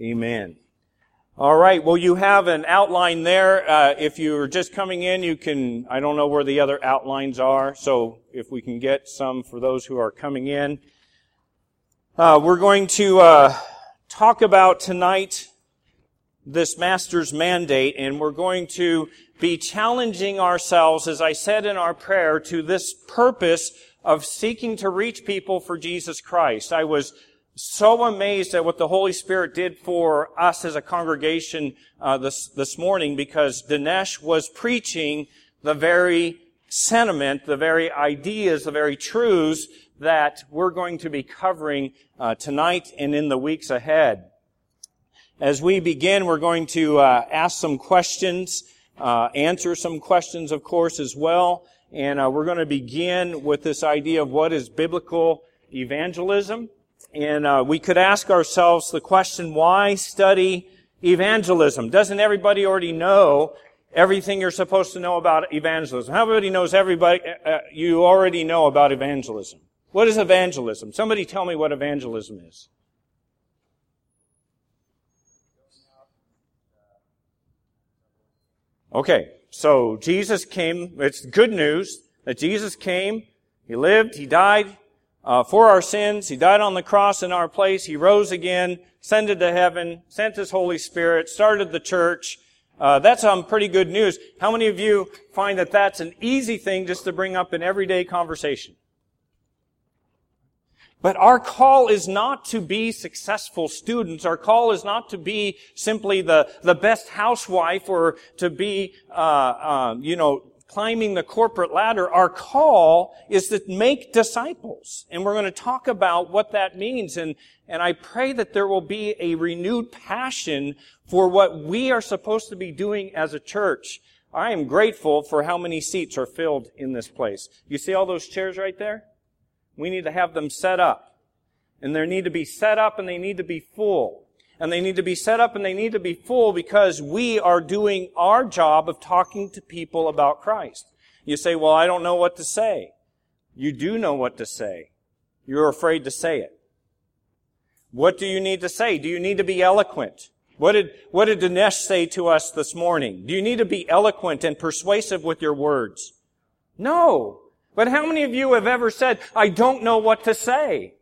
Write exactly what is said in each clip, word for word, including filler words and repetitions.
Amen. All right. Well, you have an outline there. Uh, if you're just coming in, you can, I don't know where the other outlines are. So if we can get some for those who are coming in. Uh, we're going to, uh, talk about tonight this Master's mandate, and we're going to be challenging ourselves, as I said in our prayer, to this purpose of seeking to reach people for Jesus Christ. I was so amazed at what the Holy Spirit did for us as a congregation uh, this this morning, because Dinesh was preaching the very sentiment, the very ideas, the very truths that we're going to be covering uh, tonight and in the weeks ahead. As we begin, we're going to uh, ask some questions, uh, answer some questions, of course, as well. And uh, we're going to begin with this idea of what is biblical evangelism. And uh, we could ask ourselves the question, why study evangelism? Doesn't everybody already know everything you're supposed to know about evangelism? Everybody knows everybody, uh, you already know about evangelism. What is evangelism? Somebody tell me what evangelism is. Okay, so Jesus came. It's good news that Jesus came. He lived, He died uh, for our sins. He died on the cross in our place. He rose again, ascended to heaven, sent His Holy Spirit, started the church. Uh, that's some pretty good news. How many of you find that that's an easy thing just to bring up in everyday conversation? But our call is not to be successful students. Our call is not to be simply the, the best housewife or to be, uh, uh, you know, climbing the corporate ladder. Our call is to make disciples. And we're going to talk about what that means. And, and I pray that there will be a renewed passion for what we are supposed to be doing as a church. I am grateful for how many seats are filled in this place. You see all those chairs right there? We need to have them set up. And they need to be set up and they need to be full. And they need to be set up and they need to be full because we are doing our job of talking to people about Christ. You say, well, I don't know what to say. You do know what to say. You're afraid to say it. What do you need to say? Do you need to be eloquent? What did, what did Dinesh say to us this morning? Do you need to be eloquent and persuasive with your words? No. But how many of you have ever said, I don't know what to say?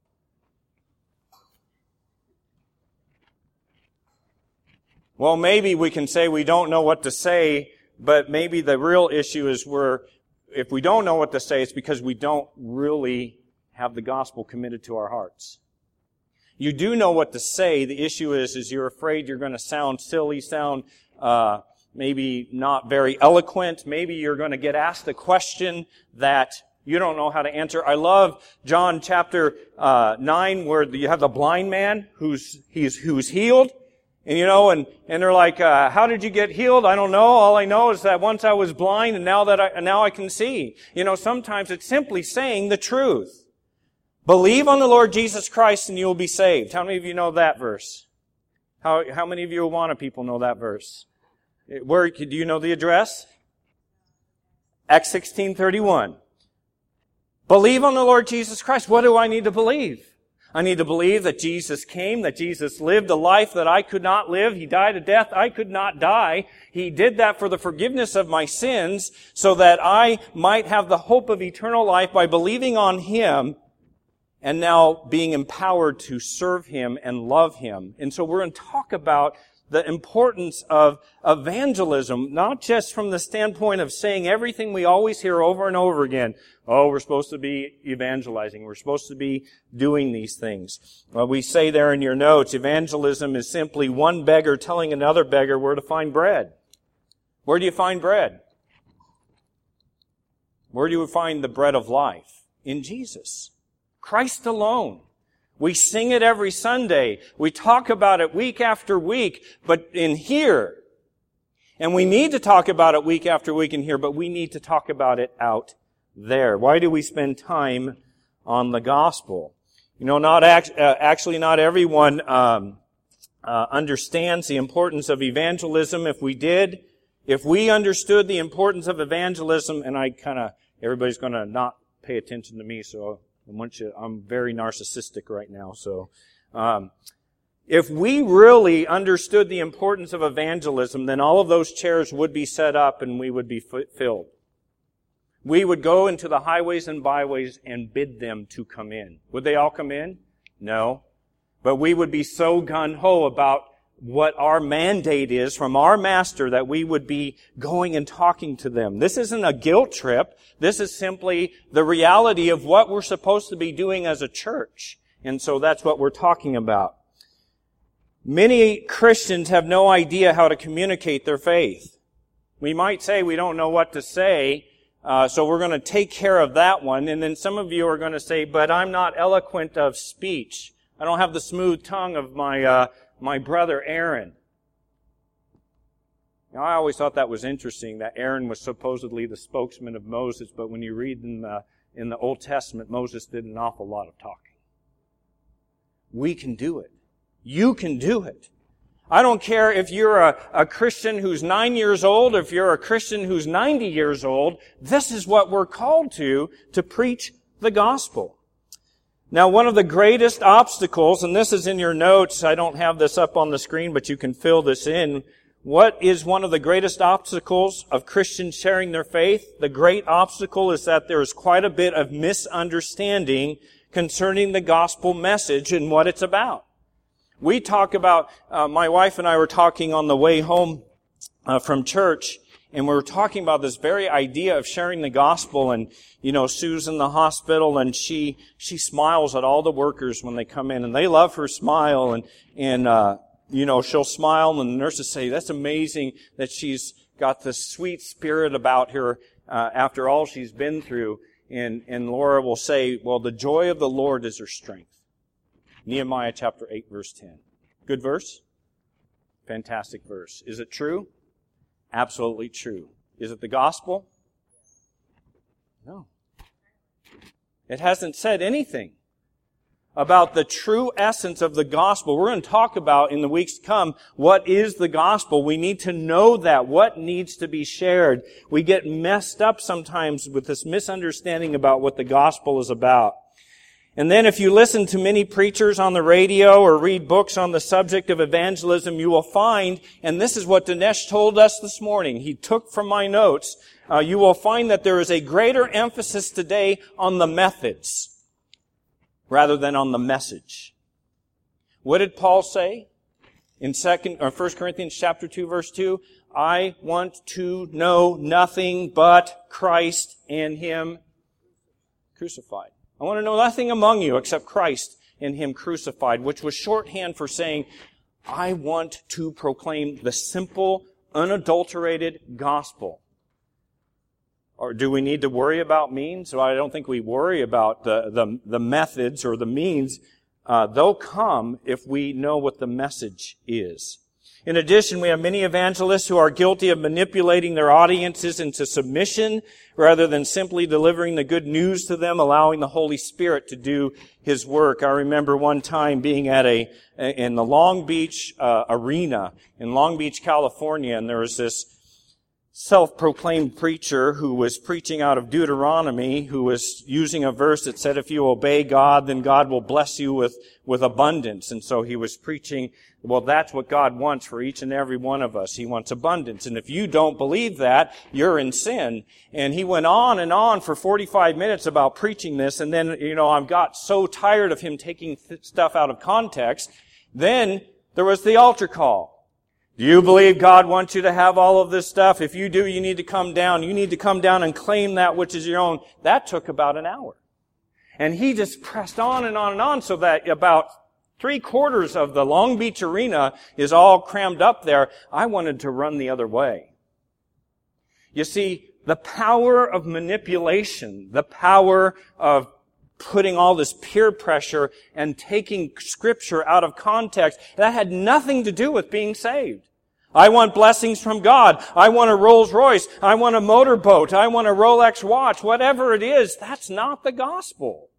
Well, maybe we can say we don't know what to say, but maybe the real issue is we're, if we don't know what to say, it's because we don't really have the gospel committed to our hearts. You do know what to say. The issue is, is you're afraid you're going to sound silly, sound, uh, maybe not very eloquent. Maybe you're going to get asked a question that you don't know how to answer. I love John chapter uh, nine, where you have the blind man who's he's who's healed, and you know, and and they're like, uh, "How did you get healed?" I don't know. All I know is that once I was blind, and now that I and now I can see. You know, sometimes it's simply saying the truth. Believe on the Lord Jesus Christ, and you will be saved. How many of you know that verse? How how many of you Awana people know that verse? Where, do you know the address? Acts sixteen thirty-one. Believe on the Lord Jesus Christ. What do I need to believe? I need to believe that Jesus came, that Jesus lived a life that I could not live. He died a death I could not die. He did that for the forgiveness of my sins so that I might have the hope of eternal life by believing on Him and now being empowered to serve Him and love Him. And so we're going to talk about the importance of evangelism, not just from the standpoint of saying everything we always hear over and over again. Oh, we're supposed to be evangelizing. We're supposed to be doing these things. Well, we say there in your notes, evangelism is simply one beggar telling another beggar where to find bread. Where do you find bread? Where do you find the bread of life? In Jesus. Christ alone. We sing it every Sunday. We talk about it week after week, but in here. And we need to talk about it week after week in here, but we need to talk about it out there. Why do we spend time on the gospel? You know, not act, uh, actually not everyone um, uh, understands the importance of evangelism. If we did, if we understood the importance of evangelism, and I kind of, everybody's going to not pay attention to me, so I want you, I'm very narcissistic right now, so... Um, If we really understood the importance of evangelism, then all of those chairs would be set up and we would be filled. We would go into the highways and byways and bid them to come in. Would they all come in? No. But we would be so gung-ho about what our mandate is from our master that we would be going and talking to them. This isn't a guilt trip. This is simply the reality of what we're supposed to be doing as a church. And so that's what we're talking about. Many Christians have no idea how to communicate their faith. We might say we don't know what to say, uh, so we're going to take care of that one. And then some of you are going to say, but I'm not eloquent of speech. I don't have the smooth tongue of my uh, my brother Aaron. Now, I always thought that was interesting, that Aaron was supposedly the spokesman of Moses, but when you read in the, in the Old Testament, Moses did an awful lot of talking. We can do it. You can do it. I don't care if you're a, a Christian who's nine years old, or if you're a Christian who's ninety years old, this is what we're called to, to preach the gospel. Now, one of the greatest obstacles, and this is in your notes, I don't have this up on the screen, but you can fill this in. What is one of the greatest obstacles of Christians sharing their faith? The great obstacle is that there is quite a bit of misunderstanding concerning the gospel message and what it's about. We talk about, uh, my wife and I were talking on the way home uh, from church, and we were talking about this very idea of sharing the gospel. And, you know, Sue's in the hospital, and she she smiles at all the workers when they come in, and they love her smile. And, and uh, you know, she'll smile, and the nurses say, that's amazing that she's got this sweet spirit about her uh, after all she's been through. And, and Laura will say, well, the joy of the Lord is her strength. Nehemiah chapter eight, verse ten. Good verse? Fantastic verse. Is it true? Absolutely true. Is it the gospel? No. It hasn't said anything about the true essence of the gospel. We're going to talk about in the weeks to come, what is the gospel? We need to know that. What needs to be shared? We get messed up sometimes with this misunderstanding about what the gospel is about. And then if you listen to many preachers on the radio or read books on the subject of evangelism, you will find, and this is what Dinesh told us this morning, he took from my notes, uh, you will find that there is a greater emphasis today on the methods rather than on the message. What did Paul say in second or First Corinthians chapter two, verse two? I want to know nothing but Christ and Him crucified. I want to know nothing among you except Christ and Him crucified, which was shorthand for saying, I want to proclaim the simple, unadulterated gospel. Or do we need to worry about means? Well, I don't think we worry about the, the, the methods or the means. Uh, they'll come if we know what the message is. In addition, we have many evangelists who are guilty of manipulating their audiences into submission rather than simply delivering the good news to them, allowing the Holy Spirit to do His work. I remember one time being at a, in the Long Beach uh, arena in Long Beach, California, and there was this self-proclaimed preacher who was preaching out of Deuteronomy, who was using a verse that said, if you obey God, then God will bless you with, with abundance. And so he was preaching, well, that's what God wants for each and every one of us. He wants abundance. And if you don't believe that, you're in sin. And he went on and on for forty-five minutes about preaching this. And then, you know, I got so tired of him taking th- stuff out of context. Then there was the altar call. Do you believe God wants you to have all of this stuff? If you do, you need to come down. You need to come down and claim that which is your own. That took about an hour. And he just pressed on and on and on so that about three quarters of the Long Beach arena is all crammed up there. I wanted to run the other way. You see, the power of manipulation, the power of putting all this peer pressure and taking Scripture out of context, that had nothing to do with being saved. I want blessings from God. I want a Rolls Royce. I want a motorboat. I want a Rolex watch. Whatever it is, that's not the gospel.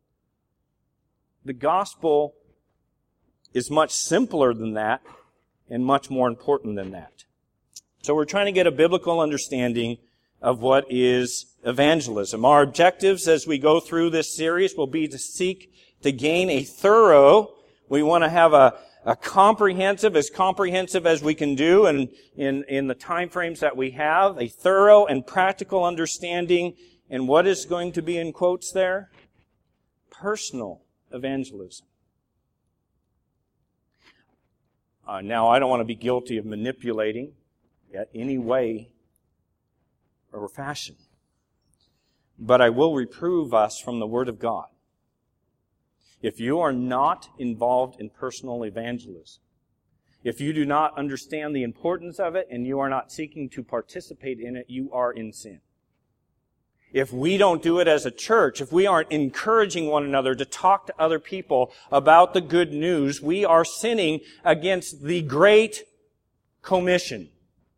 The gospel is much simpler than that and much more important than that. So we're trying to get a biblical understanding of what is evangelism. Our objectives as we go through this series will be to seek to gain a thorough, we want to have a, a comprehensive, as comprehensive as we can do and in, in the time frames that we have, a thorough and practical understanding. And what is going to be in quotes there? Personal evangelism. Uh, now, I don't want to be guilty of manipulating in any way or fashion. But I will reprove us from the Word of God. If you are not involved in personal evangelism, if you do not understand the importance of it and you are not seeking to participate in it, you are in sin. If we don't do it as a church, if we aren't encouraging one another to talk to other people about the good news, we are sinning against the Great Commission.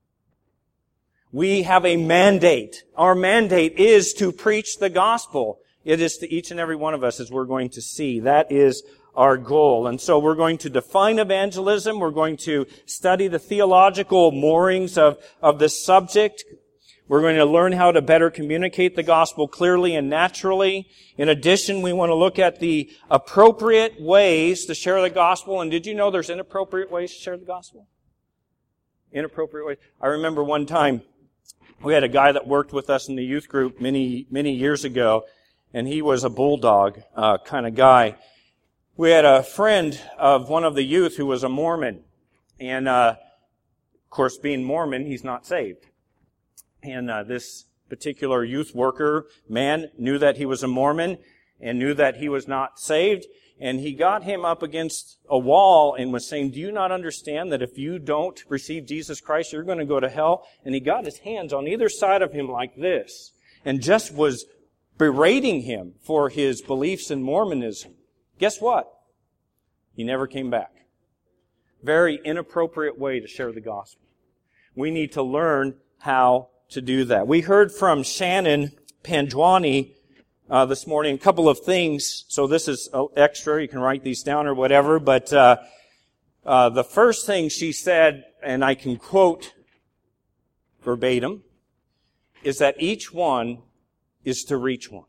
We have a mandate. Our mandate is to preach the gospel. It is to each and every one of us, as we're going to see. That is our goal. And so we're going to define evangelism. We're going to study the theological moorings of, of this subject. We're going to learn how to better communicate the gospel clearly and naturally. In addition, we want to look at the appropriate ways to share the gospel. And did you know there's inappropriate ways to share the gospel? Inappropriate ways. I remember one time we had a guy that worked with us in the youth group many, many years ago, and he was a bulldog uh, kind of guy. We had a friend of one of the youth who was a Mormon. And, uh, of course, being Mormon, he's not saved. And uh, this particular youth worker man knew that he was a Mormon and knew that he was not saved. And he got him up against a wall and was saying, do you not understand that if you don't receive Jesus Christ, you're going to go to hell? And he got his hands on either side of him like this and just was berating him for his beliefs in Mormonism. Guess what? He never came back. Very inappropriate way to share the gospel. We need to learn how to do that. We heard from Shannon Panjwani uh, this morning a couple of things. So this is extra. You can write these down or whatever. But uh, uh, the first thing she said, and I can quote verbatim, is that each one is to reach one.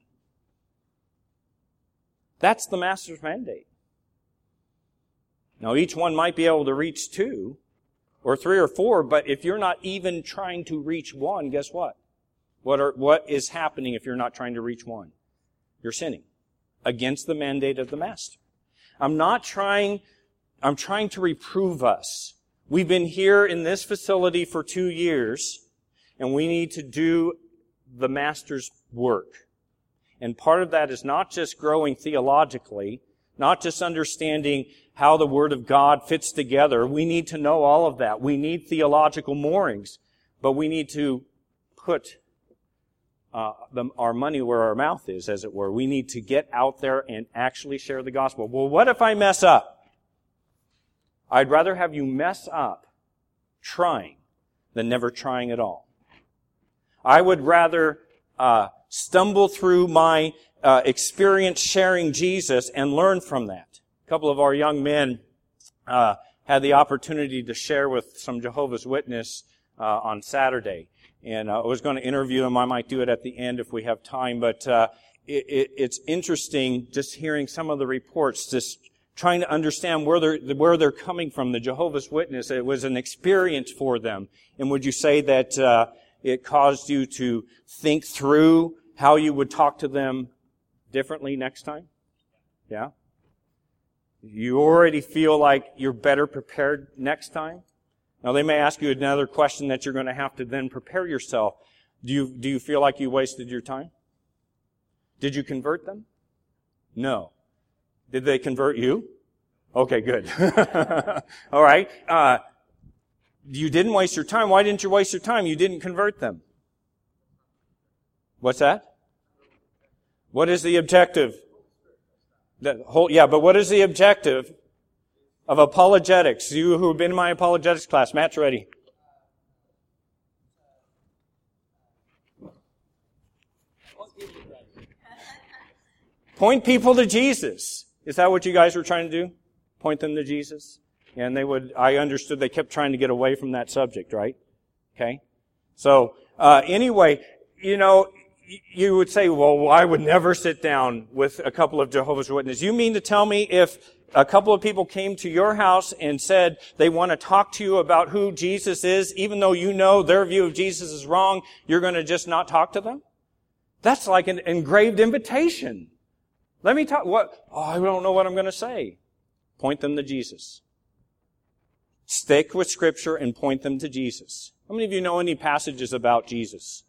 That's the Master's mandate. Now, each one might be able to reach two, or three or four, but if you're not even trying to reach one, guess what? What are, what is happening if you're not trying to reach one? You're sinning against the mandate of the Master. I'm not trying, I'm trying to reprove us. We've been here in this facility for two years, and we need to do the Master's work. And part of that is not just growing theologically, not just understanding how the Word of God fits together. We need to know all of that. We need theological moorings. But we need to put uh, the, our money where our mouth is, as it were. We need to get out there and actually share the gospel. Well, what if I mess up? I'd rather have you mess up trying than never trying at all. I would rather uh, stumble through my uh, experience sharing Jesus and learn from that. A couple of our young men uh, had the opportunity to share with some Jehovah's Witnesses uh, on Saturday. And uh, I was going to interview them. I might do it at the end if we have time. But uh, it, it, it's interesting just hearing some of the reports, just trying to understand where they're, where they're coming from. The Jehovah's Witness, it was an experience for them. And would you say that uh, it caused you to think through how you would talk to them differently next time? Yeah? You already feel like you're better prepared next time? Now, they may ask you another question that you're going to have to then prepare yourself. Do you, do you feel like you wasted your time? Did you convert them? No. Did they convert you? Okay, good. All right. Uh, you didn't waste your time. Why didn't you waste your time? You didn't convert them. What's that? What is the objective? The whole, yeah, but what is the objective of apologetics? You who have been in my apologetics class, Matt's ready. Point people to Jesus. Is that what you guys were trying to do? Point them to Jesus? And they would, I understood they kept trying to get away from that subject, right? Okay? So, uh, anyway, you know, you would say, well, I would never sit down with a couple of Jehovah's Witnesses. You mean to tell me if a couple of people came to your house and said they want to talk to you about who Jesus is, even though you know their view of Jesus is wrong, you're going to just not talk to them? That's like an engraved invitation. Let me talk, what, oh, I don't know what I'm going to say. Point them to Jesus. Stick with Scripture and point them to Jesus. How many of you know any passages about Jesus?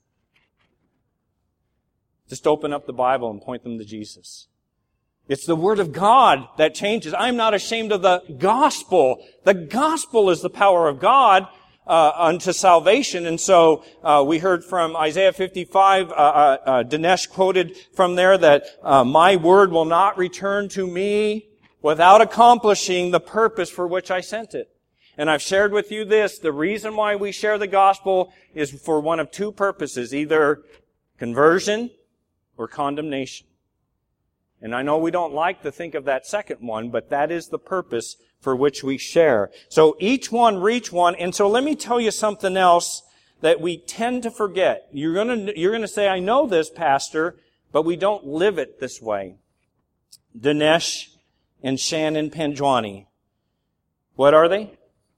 Just open up the Bible and point them to Jesus. It's the Word of God that changes. I'm not ashamed of the gospel. The gospel is the power of God uh, unto salvation. And so uh, we heard from Isaiah fifty-five, uh, uh, uh, Dinesh quoted from there that uh, my word will not return to me without accomplishing the purpose for which I sent it. And I've shared with you this, the reason why we share the gospel is for one of two purposes, either conversion or condemnation. And I know we don't like to think of that second one, but that is the purpose for which we share. So each one reach one. And so let me tell you something else that we tend to forget. You're going to, you're going to say, I know this, Pastor, but we don't live it this way. Dinesh and Shannon Panjwani. What are they?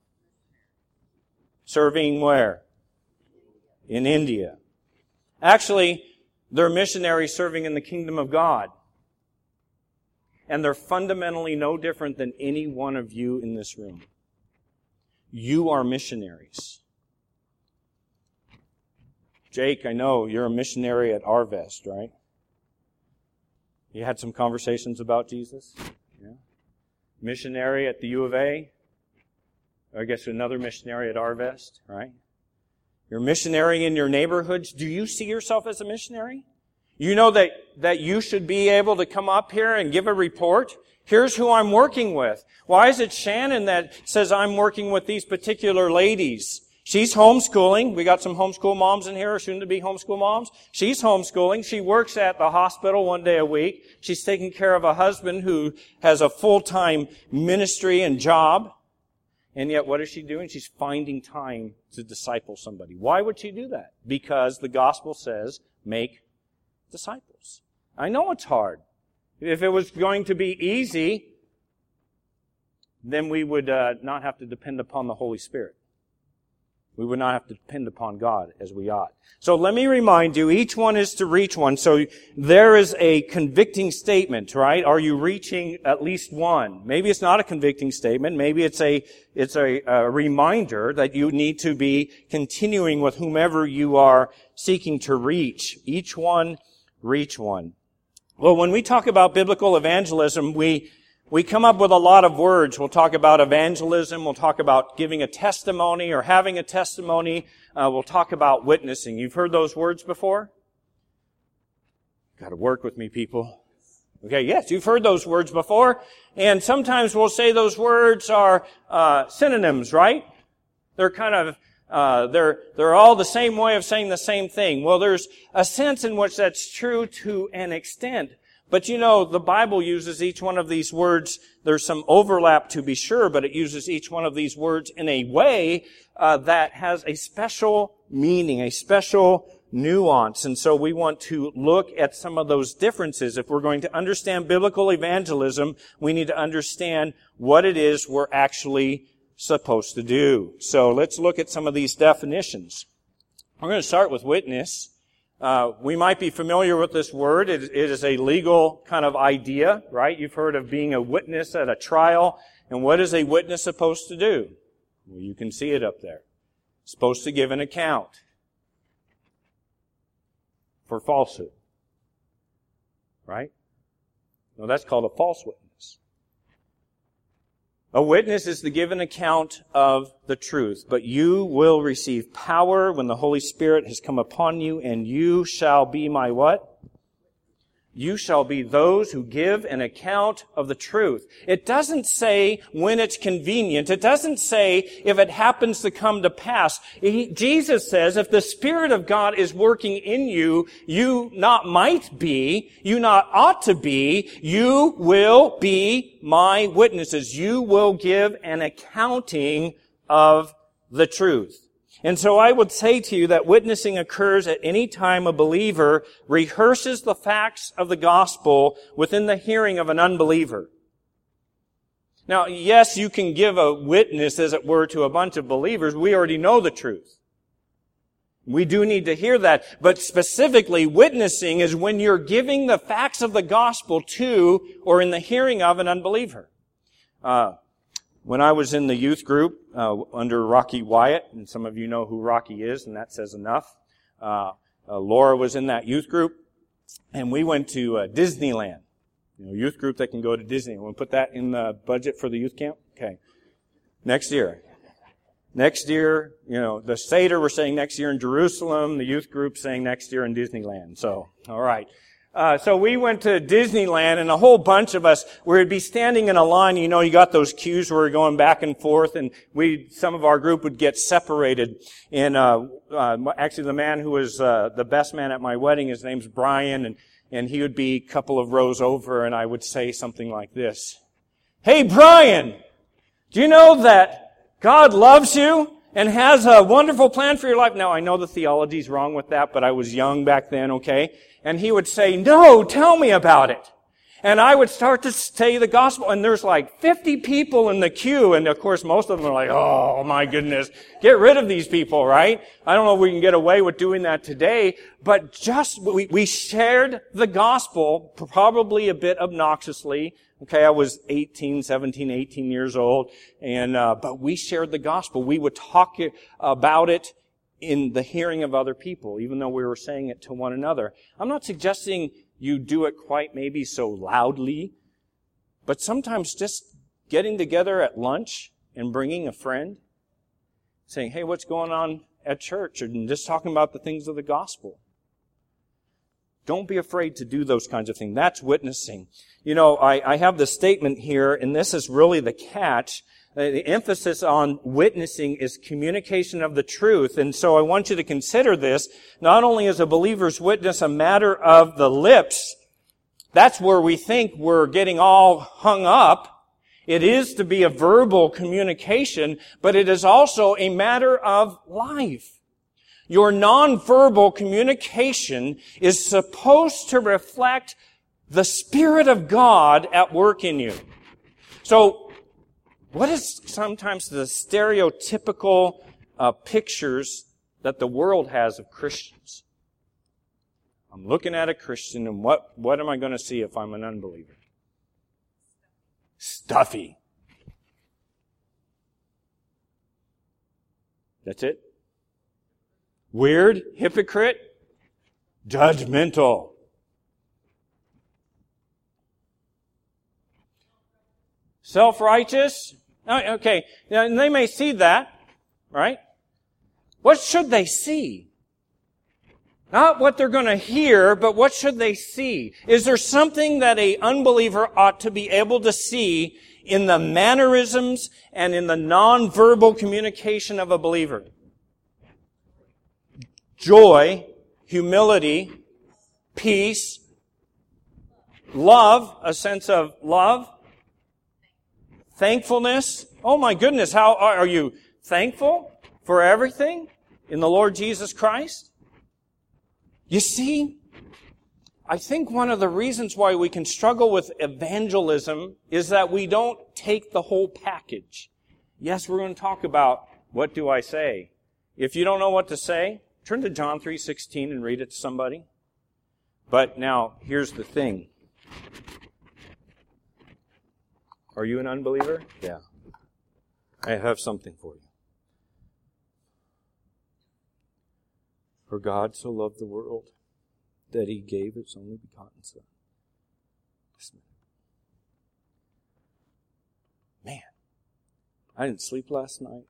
Serving where? In India. Actually, they're missionaries serving in the kingdom of God. And they're fundamentally no different than any one of you in this room. You are missionaries. Jake, I know you're a missionary at Arvest, right? You had some conversations about Jesus? Yeah. Missionary at the U of A? I guess another missionary at Arvest, right? You're a missionary in your neighborhoods. Do you see yourself as a missionary? You know that, that you should be able to come up here and give a report. Here's who I'm working with. Why is it Shannon that says I'm working with these particular ladies? She's homeschooling. We got some homeschool moms in here, or soon to be homeschool moms. She's homeschooling. She works at the hospital one day a week. She's taking care of a husband who has a full-time ministry and job. And yet, what is she doing? She's finding time to disciple somebody. Why would she do that? Because the gospel says, make disciples. I know it's hard. If it was going to be easy, then we would uh, not have to depend upon the Holy Spirit. We would not have to depend upon God as we ought. So let me remind you, each one is to reach one. So there is a convicting statement, right? Are you reaching at least one? Maybe it's not a convicting statement. Maybe it's a, it's a, a reminder that you need to be continuing with whomever you are seeking to reach. Each one, reach one. Well, when we talk about biblical evangelism, we We come up with a lot of words. We'll talk about evangelism. We'll talk about giving a testimony or having a testimony. Uh, we'll talk about witnessing. You've heard those words before? Got to work with me, people. Okay, yes, you've heard those words before. And sometimes we'll say those words are uh, synonyms, right? They're kind of, uh, they're, they're all the same way of saying the same thing. Well, there's a sense in which that's true to an extent. But you know, the Bible uses each one of these words. There's some overlap to be sure, but it uses each one of these words in a way uh, that has a special meaning, a special nuance. And so we want to look at some of those differences. If we're going to understand biblical evangelism, we need to understand what it is we're actually supposed to do. So let's look at some of these definitions. We're going to start with witness. Uh, we might be familiar with this word. It, it is a legal kind of idea, right? You've heard of being a witness at a trial. And what is a witness supposed to do? Well, you can see it up there. It's supposed to give an account for falsehood. Right? No, that's called a false witness. A witness is to give an account of the truth, but you will receive power when the Holy Spirit has come upon you, and you shall be my what? You shall be those who give an account of the truth. It doesn't say when it's convenient. It doesn't say if it happens to come to pass. He, Jesus says if the Spirit of God is working in you, you not might be, you not ought to be, you will be my witnesses. You will give an accounting of the truth. And so I would say to you that witnessing occurs at any time a believer rehearses the facts of the gospel within the hearing of an unbeliever. Now, yes, you can give a witness, as it were, to a bunch of believers. We already know the truth. We do need to hear that. But specifically, witnessing is when you're giving the facts of the gospel to or in the hearing of an unbeliever. Uh, when I was in the youth group uh, under Rocky Wyatt, and some of you know who Rocky is, and that says enough. Uh, uh, Laura was in that youth group, and we went to uh, Disneyland. You know, youth group that can go to Disney. We'll put that in the budget for the youth camp? Okay. Next year. Next year, you know, the Seder we're saying next year in Jerusalem, the youth group saying next year in Disneyland. So, all right. Uh, so we went to Disneyland, and a whole bunch of us, we'd be standing in a line. You know, you got those queues where we're going back and forth, and we, some of our group would get separated. And, uh, uh actually the man who was, uh, the best man at my wedding, his name's Brian, and, and he would be a couple of rows over, and I would say something like this. Hey, Brian, do you know that God loves you and has a wonderful plan for your life? Now, I know the theology's wrong with that, but I was young back then, okay? And he would say, no, tell me about it. And I would start to say the gospel, and there's like fifty people in the queue, and of course most of them are like, oh my goodness, get rid of these people, right? I don't know if we can get away with doing that today, but just, we, we shared the gospel, probably a bit obnoxiously. Okay, I was eighteen, seventeen, eighteen years old, and, uh, but we shared the gospel. We would talk about it in the hearing of other people, even though we were saying it to one another. I'm not suggesting you do it quite maybe so loudly, but sometimes just getting together at lunch and bringing a friend, saying, hey, what's going on at church? And just talking about the things of the gospel. Don't be afraid to do those kinds of things. That's witnessing. You know, I, I have the statement here, and this is really the catch. The emphasis on witnessing is communication of the truth. And so I want you to consider this. Not only is a believer's witness a matter of the lips, that's where we think we're getting all hung up. It is to be a verbal communication, but it is also a matter of life. Your nonverbal communication is supposed to reflect the Spirit of God at work in you. So, what is sometimes the stereotypical uh, pictures that the world has of Christians? I'm looking at a Christian, and what, what am I going to see if I'm an unbeliever? Stuffy. That's it? Weird, hypocrite, judgmental. Self-righteous. Okay, now, they may see that, right? What should they see? Not what they're going to hear, but what should they see? Is there something that an unbeliever ought to be able to see in the mannerisms and in the nonverbal communication of a believer? Joy, humility, peace, love, a sense of love, thankfulness. Oh my goodness, how are you thankful for everything in the Lord Jesus Christ? You see, I think one of the reasons why we can struggle with evangelism is that we don't take the whole package. Yes, we're going to talk about what do I say. If you don't know what to say, turn to John three sixteen and read it to somebody. But now, here's the thing. Are you an unbeliever? Yeah. I have something for you. For God so loved the world that He gave His only begotten Son. Listen. Man, I didn't sleep last night.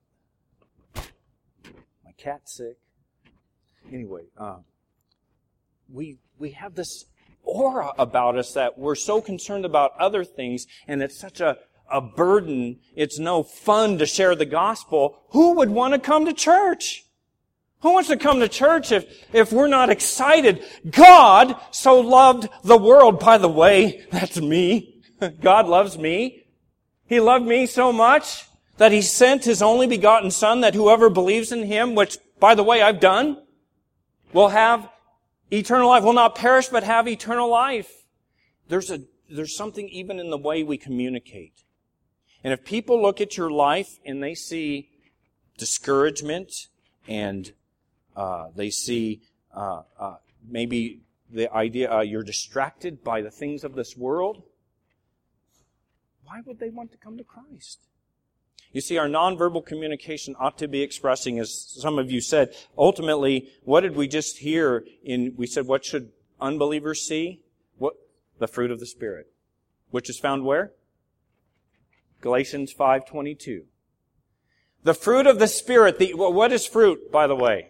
My cat's sick. Anyway, um, we we have this aura about us that we're so concerned about other things, and it's such a, a burden. It's no fun to share the gospel. Who would want to come to church? Who wants to come to church if, if we're not excited? God so loved the world. By the way, that's me. God loves me. He loved me so much that He sent His only begotten Son, that whoever believes in Him, which, by the way, I've done, will have eternal life, will not perish, but have eternal life. There's a, there's something even in the way we communicate. And if people look at your life and they see discouragement and uh, they see uh, uh, maybe the idea uh, you're distracted by the things of this world, why would they want to come to Christ? You see, our nonverbal communication ought to be expressing, as some of you said, ultimately, what did we just hear in, we said, what should unbelievers see? What? The fruit of the Spirit. Which is found where? Galatians five twenty-two. The fruit of the Spirit. The, what is fruit, by the way?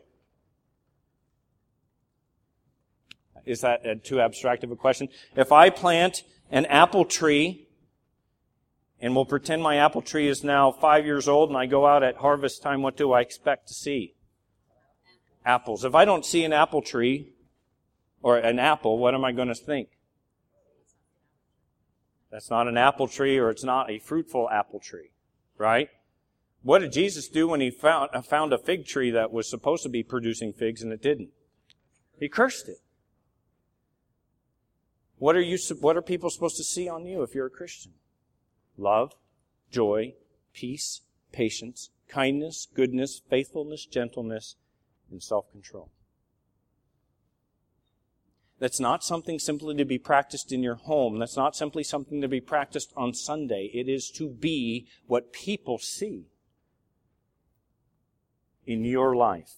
Is that a too abstract of a question? If I plant an apple tree, and we'll pretend my apple tree is now five years old, and I go out at harvest time, what do I expect to see? Apples. If I don't see an apple tree, or an apple, what am I going to think? That's not an apple tree, or it's not a fruitful apple tree, right? What did Jesus do when He found, found a fig tree that was supposed to be producing figs and it didn't? He cursed it. What are you? What are people supposed to see on you if you're a Christian? Love, joy, peace, patience, kindness, goodness, faithfulness, gentleness, and self-control. That's not something simply to be practiced in your home. That's not simply something to be practiced on Sunday. It is to be what people see in your life.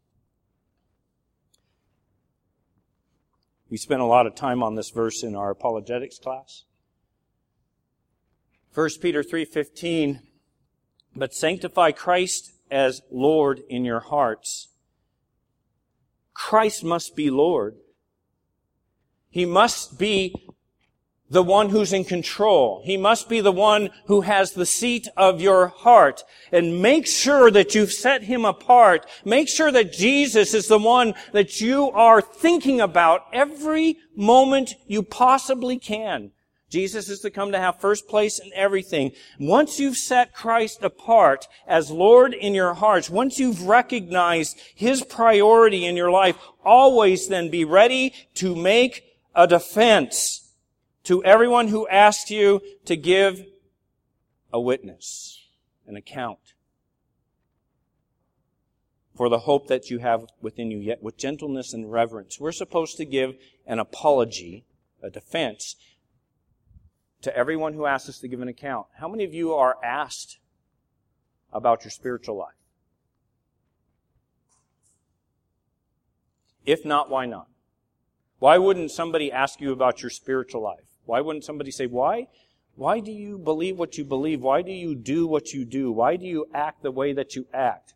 We spent a lot of time on this verse in our apologetics class. First Peter three fifteen, but sanctify Christ as Lord in your hearts. Christ must be Lord. He must be the one who's in control. He must be the one who has the seat of your heart. And make sure that you've set Him apart. Make sure that Jesus is the one that you are thinking about every moment you possibly can. Jesus is to come to have first place in everything. Once you've set Christ apart as Lord in your hearts, once you've recognized His priority in your life, always then be ready to make a defense to everyone who asks you to give a witness, an account for the hope that you have within you, yet with gentleness and reverence. We're supposed to give an apology, a defense, to everyone who asks us to give an account. How many of you are asked about your spiritual life? If not, why not? Why wouldn't somebody ask you about your spiritual life? Why wouldn't somebody say, why? Why do you believe what you believe? Why do you do what you do? Why do you act the way that you act?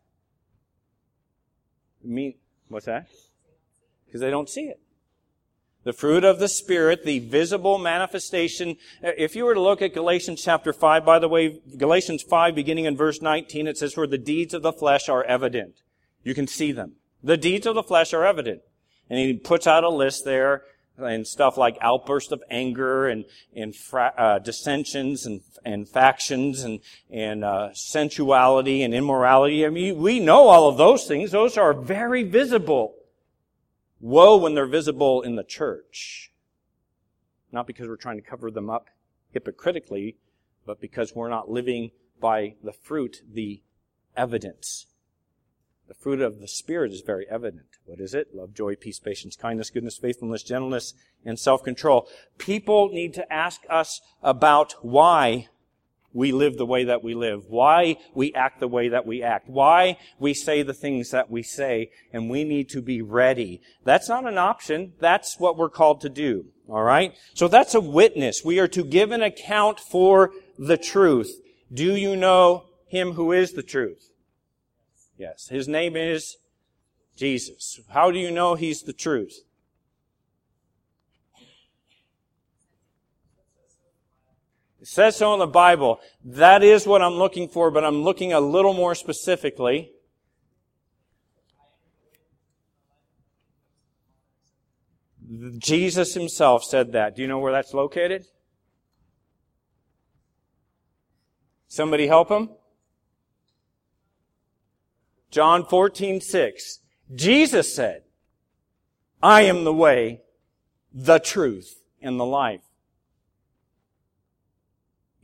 I mean, what's that? Because they don't see it. The fruit of the Spirit, the visible manifestation. If you were to look at Galatians chapter five, by the way, Galatians five, beginning in verse nineteen, it says, for the deeds of the flesh are evident. You can see them. The deeds of the flesh are evident. And he puts out a list there, and stuff like outburst of anger and, and fra- uh, dissensions and, and factions and, and uh, sensuality and immorality. I mean, we know all of those things. Those are very visible. Woe when they're visible in the church. Not because we're trying to cover them up hypocritically, but because we're not living by the fruit, the evidence. The fruit of the Spirit is very evident. What is it? Love, joy, peace, patience, kindness, goodness, faithfulness, gentleness, and self-control. People need to ask us about why we live the way that we live, why we act the way that we act, why we say the things that we say, and we need to be ready. That's not an option. That's what we're called to do. All right? So that's a witness. We are to give an account for the truth. Do you know Him who is the truth? Yes. His name is Jesus. How do you know He's the truth? It says so in the Bible. That is what I'm looking for, but I'm looking a little more specifically. Jesus Himself said that. Do you know where that's located? Somebody help him? John fourteen six. Jesus said, I am the way, the truth, and the life.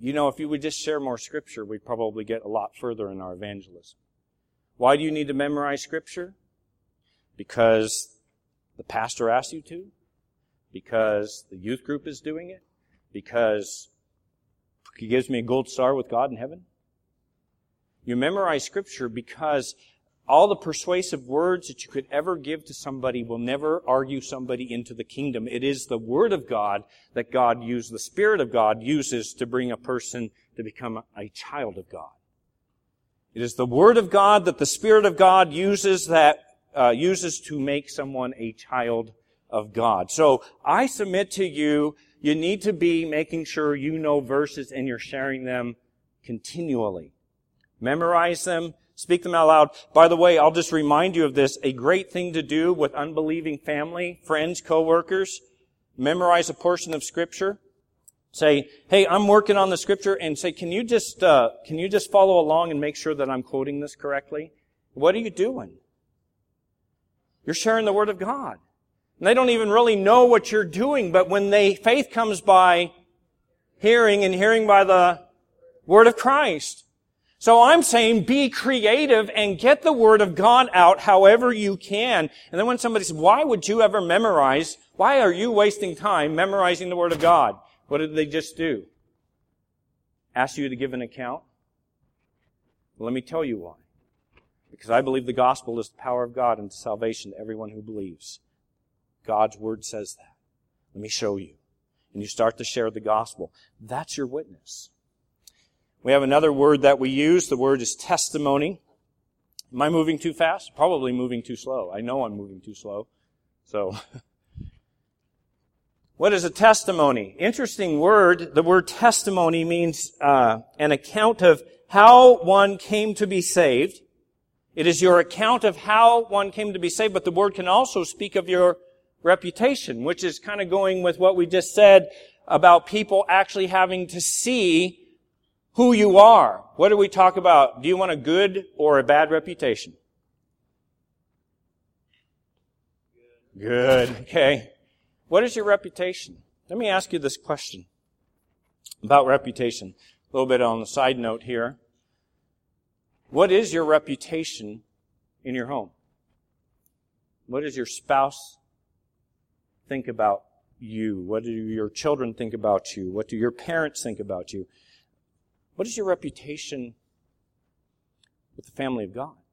you know, if you would just share more Scripture, we'd probably get a lot further in our evangelism. Why do you need to memorize Scripture? Because the pastor asked you to? Because the youth group is doing it? Because he gives me a gold star with God in heaven? You memorize Scripture because all the persuasive words that you could ever give to somebody will never argue somebody into the kingdom. It is the Word of God that God uses, the Spirit of God uses to bring a person to become a child of God. It is the Word of God that the Spirit of God uses that uh, uses to make someone a child of God. So I submit to you, you need to be making sure you know verses and you're sharing them continually. Memorize them. Speak them out loud. By the way, I'll just remind you of this. A great thing to do with unbelieving family, friends, co-workers. Memorize a portion of Scripture. Say, hey, I'm working on the Scripture, and say, can you just, uh, can you just follow along and make sure that I'm quoting this correctly? What are you doing? You're sharing the Word of God. And they don't even really know what you're doing, but when they, faith comes by hearing, and hearing by the Word of Christ. So I'm saying be creative and get the Word of God out however you can. And then when somebody says, why would you ever memorize? Why are you wasting time memorizing the Word of God? What did they just do? Ask you to give an account? Well, let me tell you why. Because I believe the gospel is the power of God unto salvation to everyone who believes. God's Word says that. Let me show you. And you start to share the gospel. That's your witness. We have another word that we use. The word is testimony. Am I moving too fast? Probably moving too slow. I know I'm moving too slow. So, what is a testimony? Interesting word. The word testimony means uh, an account of how one came to be saved. It is your account of how one came to be saved, but the word can also speak of your reputation, which is kind of going with what we just said about people actually having to see who you are. What do we talk about? Do you want a good or a bad reputation? Good. Okay. What is your reputation? Let me ask you this question about reputation. A little bit on the side note here. What is your reputation in your home? What does your spouse think about you? What do your children think about you? What do your parents think about you? What is your reputation with the family of God?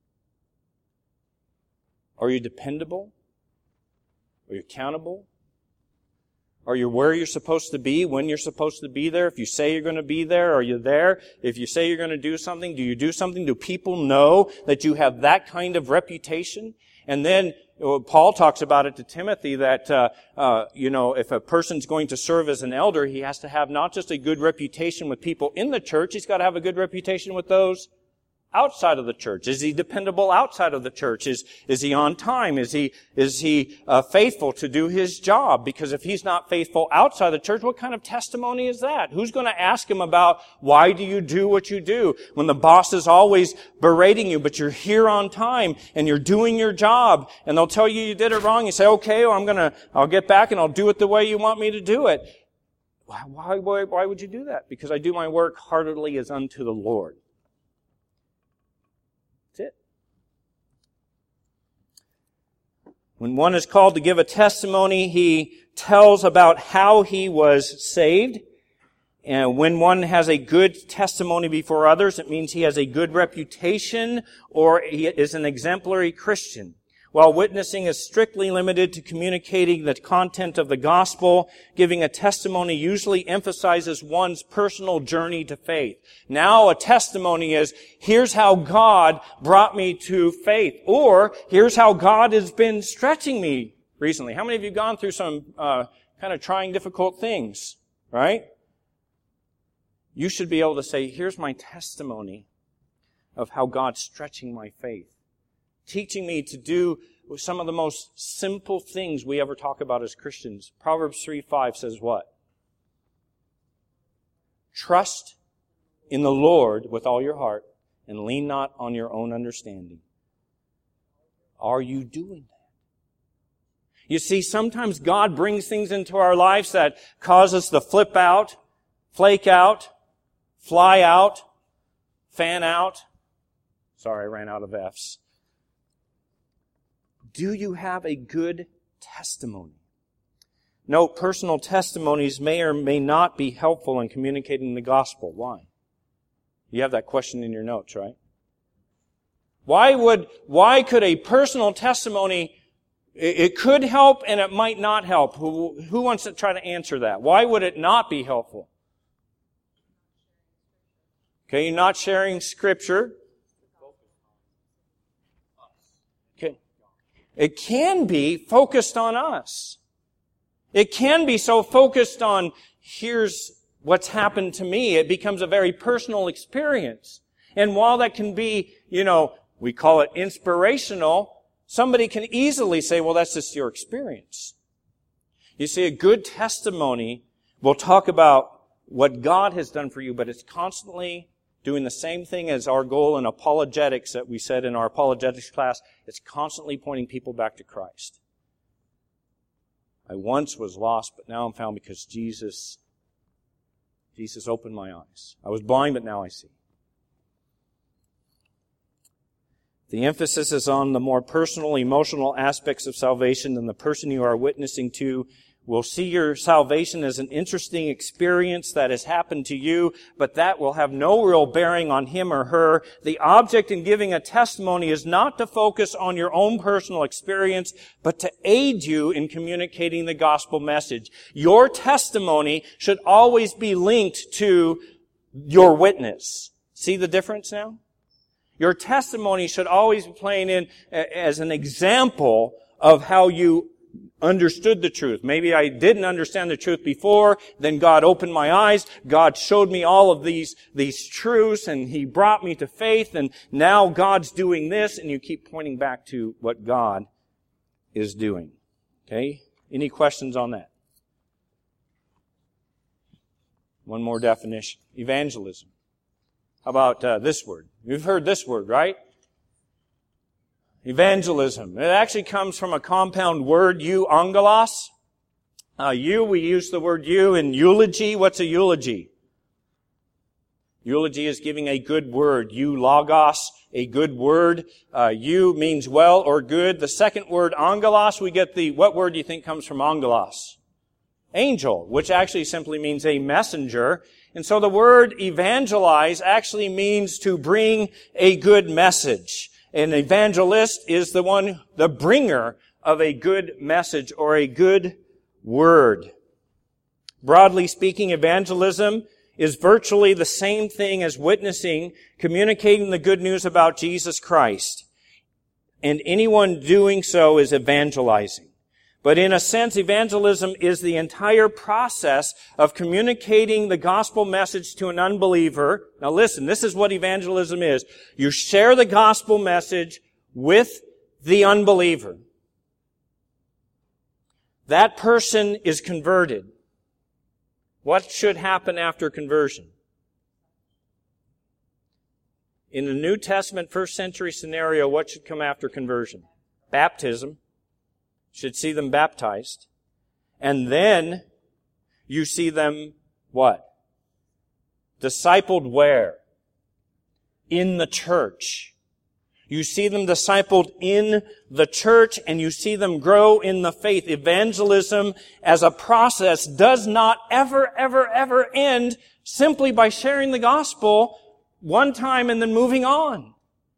Are you dependable? Are you accountable? Are you where you're supposed to be, when you're supposed to be there? If you say you're going to be there, are you there? If you say you're going to do something, do you do something? Do people know that you have that kind of reputation? And then Paul talks about it to Timothy that, uh, uh, you know, if a person's going to serve as an elder, he has to have not just a good reputation with people in the church, he's got to have a good reputation with those outside of the church. Is he dependable outside of the church? Is, is he on time? Is he, is he, uh, faithful to do his job? Because if he's not faithful outside the church, what kind of testimony is that? Who's going to ask him about why do you do what you do? When the boss is always berating you, but you're here on time and you're doing your job and they'll tell you you did it wrong. You say, okay, well, I'm going to, I'll get back and I'll do it the way you want me to do it. Why, why, why, why would you do that? Because I do my work heartily as unto the Lord. When one is called to give a testimony, he tells about how he was saved. And when one has a good testimony before others, it means he has a good reputation or he is an exemplary Christian. While witnessing is strictly limited to communicating the content of the gospel, giving a testimony usually emphasizes one's personal journey to faith. Now a testimony is, here's how God brought me to faith, or here's how God has been stretching me recently. How many of you have gone through some uh, kind of trying, difficult things, right? You should be able to say, here's my testimony of how God's stretching my faith, teaching me to do some of the most simple things we ever talk about as Christians. Proverbs three five says what? Trust in the Lord with all your heart and lean not on your own understanding. Are you doing that? You see, sometimes God brings things into our lives that cause us to flip out, flake out, fly out, fan out. Sorry, I ran out of F's. Do you have a good testimony? Note, personal testimonies may or may not be helpful in communicating the gospel. Why? You have that question in your notes, right? Why would, why could a personal testimony, it could help and it might not help? Who, who wants to try to answer that? Why would it not be helpful? Okay, you're not sharing Scripture. Okay. It can be focused on us. It can be so focused on, here's what's happened to me. It becomes a very personal experience. And while that can be, you know, we call it inspirational, somebody can easily say, well, that's just your experience. You see, a good testimony will talk about what God has done for you, but it's constantly doing the same thing as our goal in apologetics that we said in our apologetics class. It's constantly pointing people back to Christ. I once was lost, but now I'm found because Jesus, Jesus opened my eyes. I was blind, but now I see. The emphasis is on the more personal, emotional aspects of salvation, and the person you are witnessing to will see your salvation as an interesting experience that has happened to you, but that will have no real bearing on him or her. The object in giving a testimony is not to focus on your own personal experience, but to aid you in communicating the gospel message. Your testimony should always be linked to your witness. See the difference now? Your testimony should always be playing in as an example of how you understood the truth. Maybe I didn't understand the truth before, then God opened my eyes, God showed me all of these, these truths, and He brought me to faith, and now God's doing this, and you keep pointing back to what God is doing. Okay? Any questions on that? One more definition. Evangelism. How about uh, this word? You've heard this word, right? Evangelism. It actually comes from a compound word, euangelos. Uh, you, we use the word you in eulogy. What's a eulogy? Eulogy is giving a good word. Eulogos, a good word. Uh, you means well or good. The second word, angelos, we get the, what word do you think comes from angelos? Angel, which actually simply means a messenger. And so the word evangelize actually means to bring a good message. An evangelist is the one, the bringer of a good message or a good word. Broadly speaking, evangelism is virtually the same thing as witnessing, communicating the good news about Jesus Christ. And anyone doing so is evangelizing. But in a sense, evangelism is the entire process of communicating the gospel message to an unbeliever. Now listen, this is what evangelism is. You share the gospel message with the unbeliever. That person is converted. What should happen after conversion? In the New Testament first century scenario, what should come after conversion? Baptism. Should see them baptized. And then you see them what? Discipled where? In the church. You see them discipled in the church, and you see them grow in the faith. Evangelism as a process does not ever, ever, ever end simply by sharing the gospel one time and then moving on.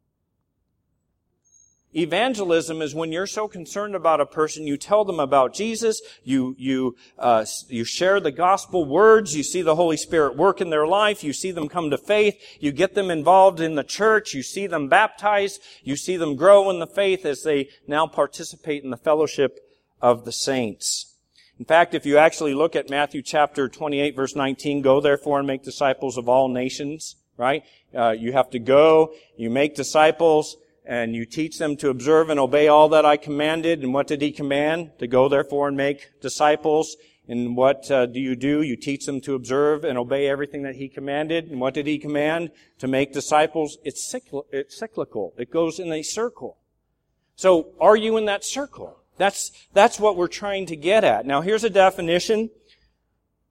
Evangelism is when you're so concerned about a person, you tell them about Jesus, you you uh, you share the gospel words, you see the Holy Spirit work in their life, you see them come to faith, you get them involved in the church, you see them baptized, you see them grow in the faith as they now participate in the fellowship of the saints. In fact, if you actually look at Matthew chapter twenty-eight, verse nineteen, go therefore and make disciples of all nations, right? Uh, you have to go, you make disciples, and you teach them to observe and obey all that I commanded. And what did He command? To go therefore and make disciples. And what uh, do you do? You teach them to observe and obey everything that He commanded. And what did He command? To make disciples. It's cycl- it's cyclical. It goes in a circle. So are you in that circle? That's, that's what we're trying to get at. Now here's a definition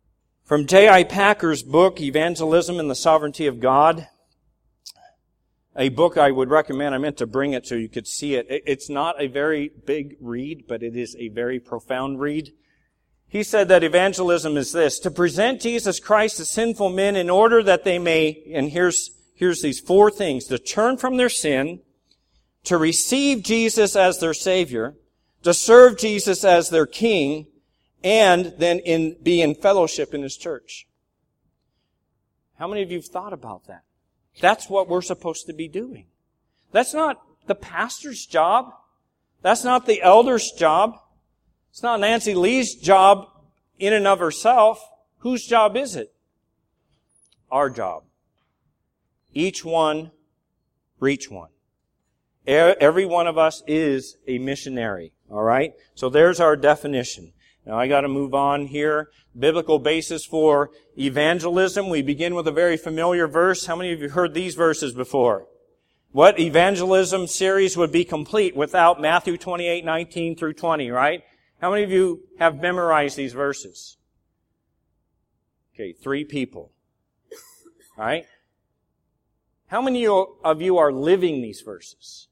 From J I Packer's book, Evangelism and the Sovereignty of God, a book I would recommend. I meant to bring it so you could see it. It's not a very big read, but it is a very profound read. He said that evangelism is this: to present Jesus Christ to sinful men in order that they may, and here's, here's these four things: to turn from their sin, to receive Jesus as their Savior, to serve Jesus as their King, and then in, be in fellowship in His church. How many of you have thought about that? That's what we're supposed to be doing. That's not the pastor's job. That's not the elder's job. It's not Nancy Lee's job in and of herself. Whose job is it? Our job. Each one, reach one. Every one of us is a missionary. All right? So there's our definition. Now I got to move on here. Biblical basis for evangelism. We begin with a very familiar verse. How many of you heard these verses before? What evangelism series would be complete without Matthew twenty-eight, nineteen through twenty, right? How many of you have memorized these verses? Okay, three people. All right? How many of you are living these verses?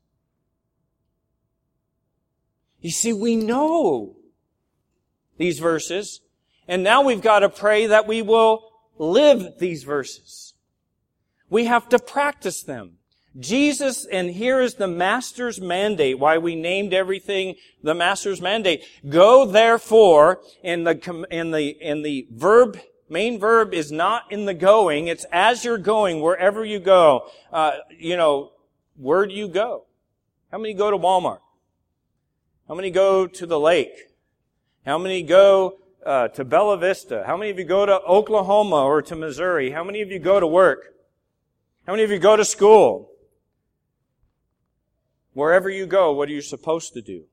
You see, we know these verses, and now we've got to pray that we will live these verses. We have to practice them. Jesus, and here is the Master's mandate, why we named everything the Master's mandate. Go therefore, and the, and the, and the verb, main verb is not in the going, it's as you're going, wherever you go. Uh, you know, where do you go? How many go to Walmart? How many go to the lake? How many go uh, to Bella Vista? How many of you go to Oklahoma or to Missouri? How many of you go to work? How many of you go to school? Wherever you go, what are you supposed to do?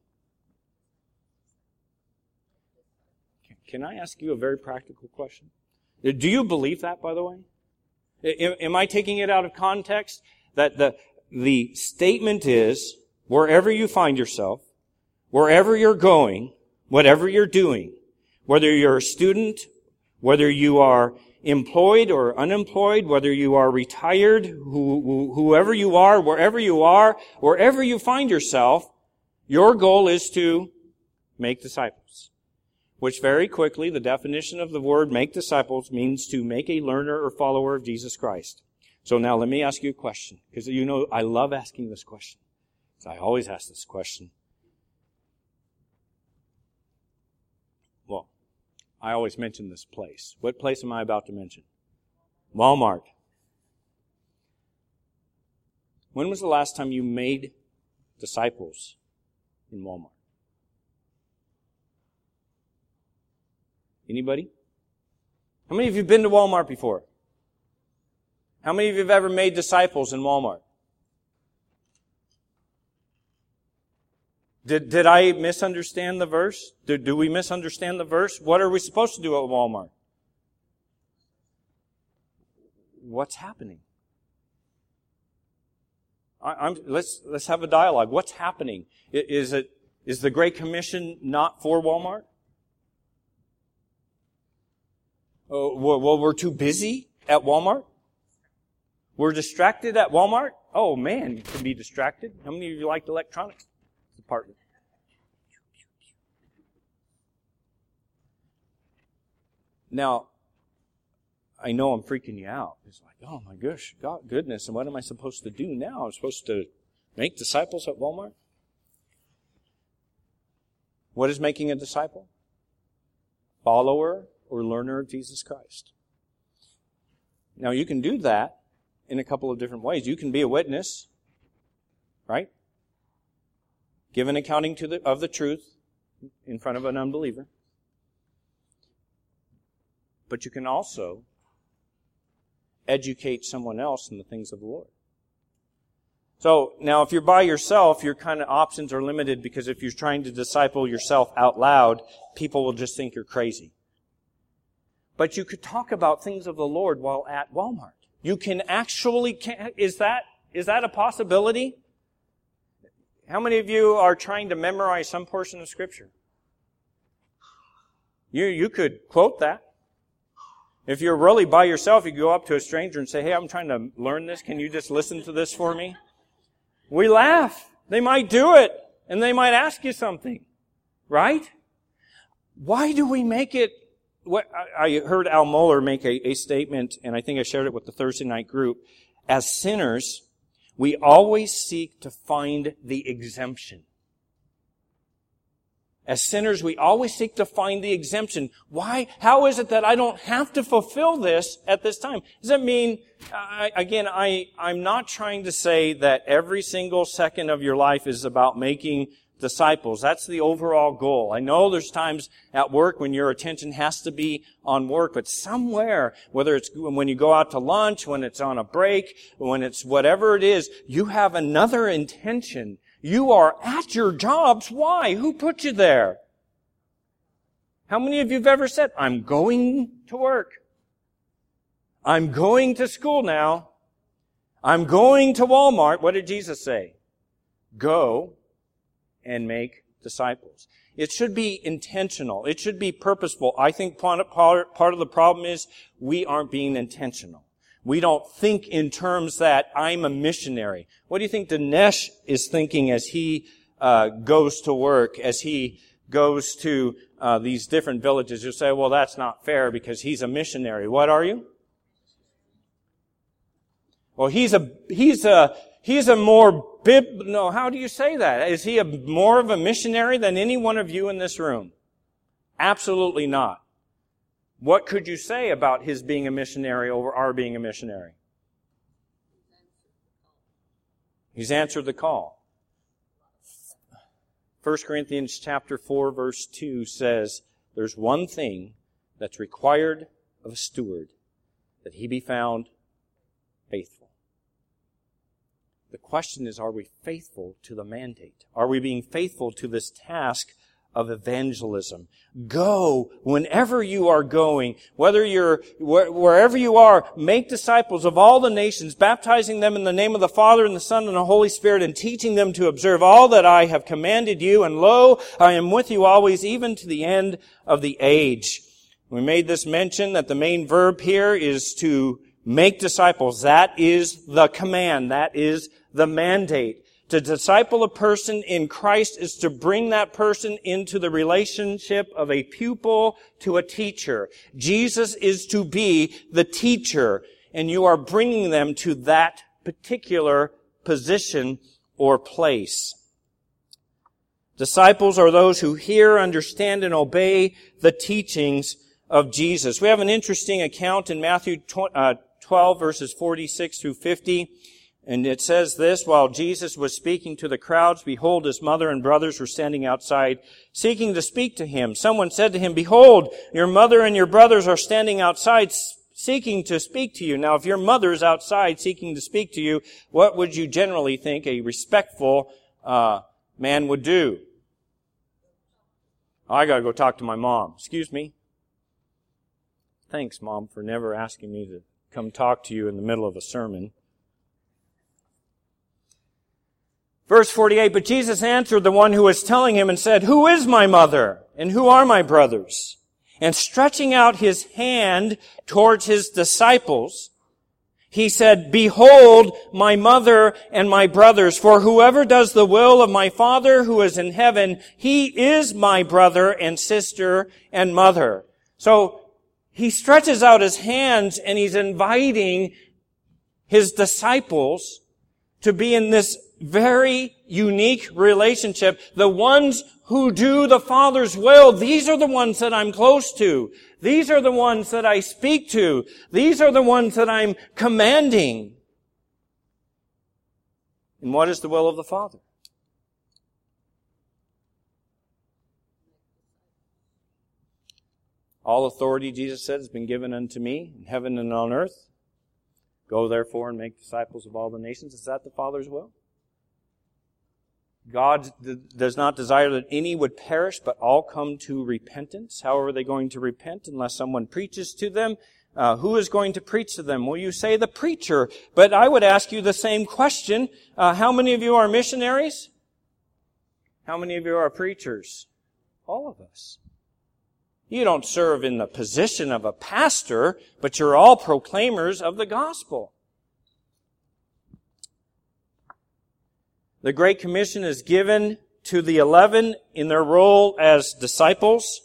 Can I ask you a very practical question? Do you believe that, by the way? Am I taking it out of context? That the, the statement is, wherever you find yourself, wherever you're going, whatever you're doing, whether you're a student, whether you are employed or unemployed, whether you are retired, who, who, whoever you are, wherever you are, wherever you find yourself, your goal is to make disciples. Which very quickly, the definition of the word make disciples means to make a learner or follower of Jesus Christ. So now let me ask you a question, because you know I love asking this question. So I always ask this question. Well, I always mention this place. What place am I about to mention? Walmart. When was the last time you made disciples in Walmart? Anybody? How many of you have been to Walmart before? How many of you have ever made disciples in Walmart? Did, did I misunderstand the verse? Do, do we misunderstand the verse? What are we supposed to do at Walmart? What's happening? I, I'm, let's, let's have a dialogue. What's happening? Is it, is the Great Commission not for Walmart? Oh, well, we're too busy at Walmart? We're distracted at Walmart? Oh man, you can be distracted. How many of you like electronics department? Now, I know I'm freaking you out. It's like, oh my gosh, God, goodness, and what am I supposed to do now? I'm supposed to make disciples at Walmart? What is making a disciple? Follower or learner of Jesus Christ. Now, you can do that in a couple of different ways. You can be a witness, right? Give an accounting to the, of the truth in front of an unbeliever. But you can also educate someone else in the things of the Lord. So, now if you're by yourself, your kind of options are limited, because if you're trying to disciple yourself out loud, people will just think you're crazy. But you could talk about things of the Lord while at Walmart. You can actually, can, is that, is that a possibility? How many of you are trying to memorize some portion of Scripture? You, you could quote that. If you're really by yourself, you go up to a stranger and say, hey, I'm trying to learn this. Can you just listen to this for me? We laugh. They might do it, and they might ask you something. Right? Why do we make it? What I heard Al Mohler make a, a statement, and I think I shared it with the Thursday night group. As sinners, we always seek to find the exemption. As sinners, we always seek to find the exemption. Why? How is it that I don't have to fulfill this at this time? Does that mean, I, again, I, I'm not trying to say that every single second of your life is about making disciples. That's the overall goal. I know there's times at work when your attention has to be on work, but somewhere, whether it's when you go out to lunch, when it's on a break, when it's whatever it is, you have another intention. You are at your jobs. Why? Who put you there? How many of you have ever said, I'm going to work. I'm going to school now. I'm going to Walmart. What did Jesus say? Go and make disciples. It should be intentional. It should be purposeful. I think part of the problem is we aren't being intentional. We don't think in terms that I'm a missionary. What do you think Dinesh is thinking as he uh, goes to work, as he goes to uh, these different villages? You say, well, that's not fair because he's a missionary. What are you? Well, he's a, he's a, he's a more bib, no, how do you say that? Is he a more of a missionary than any one of you in this room? Absolutely not. What could you say about his being a missionary over our being a missionary? He's answered the call. First Corinthians chapter four verse two says, there's one thing that's required of a steward, that he be found faithful. The question is, are we faithful to the mandate? Are we being faithful to this task of evangelism? Go whenever you are going, whether you're, wherever you are, make disciples of all the nations, baptizing them in the name of the Father and the Son and the Holy Spirit, and teaching them to observe all that I have commanded you. And lo, I am with you always, even to the end of the age. We made this mention that the main verb here is to make disciples. That is the command. That is the mandate. To disciple a person in Christ is to bring that person into the relationship of a pupil to a teacher. Jesus is to be the teacher, and you are bringing them to that particular position or place. Disciples are those who hear, understand, and obey the teachings of Jesus. We have an interesting account in Matthew twelve, verses forty-six through fifty. And it says this, while Jesus was speaking to the crowds, behold, his mother and brothers were standing outside, seeking to speak to him. Someone said to him, behold, your mother and your brothers are standing outside, seeking to speak to you. Now, if your mother's outside seeking to speak to you, what would you generally think a respectful uh man would do? Oh, I gotta go talk to my mom. Excuse me? Thanks, Mom, for never asking me to come talk to you in the middle of a sermon. Verse forty-eight, but Jesus answered the one who was telling him and said, who is my mother and who are my brothers? And stretching out his hand towards his disciples, he said, behold my mother and my brothers, for whoever does the will of my Father who is in heaven, he is my brother and sister and mother. So he stretches out his hands and he's inviting his disciples to be in this very unique relationship. The ones who do the Father's will, these are the ones that I'm close to. These are the ones that I speak to. These are the ones that I'm commanding. And what is the will of the Father? All authority, Jesus said, has been given unto me in heaven and on earth. Go therefore and make disciples of all the nations. Is that the Father's will? God does not desire that any would perish, but all come to repentance. How are they going to repent unless someone preaches to them? Uh, who is going to preach to them? Well, you say the preacher. But I would ask you the same question. Uh, how many of you are missionaries? How many of you are preachers? All of us. You don't serve in the position of a pastor, but you're all proclaimers of the gospel. The Great Commission is given to the eleven in their role as disciples,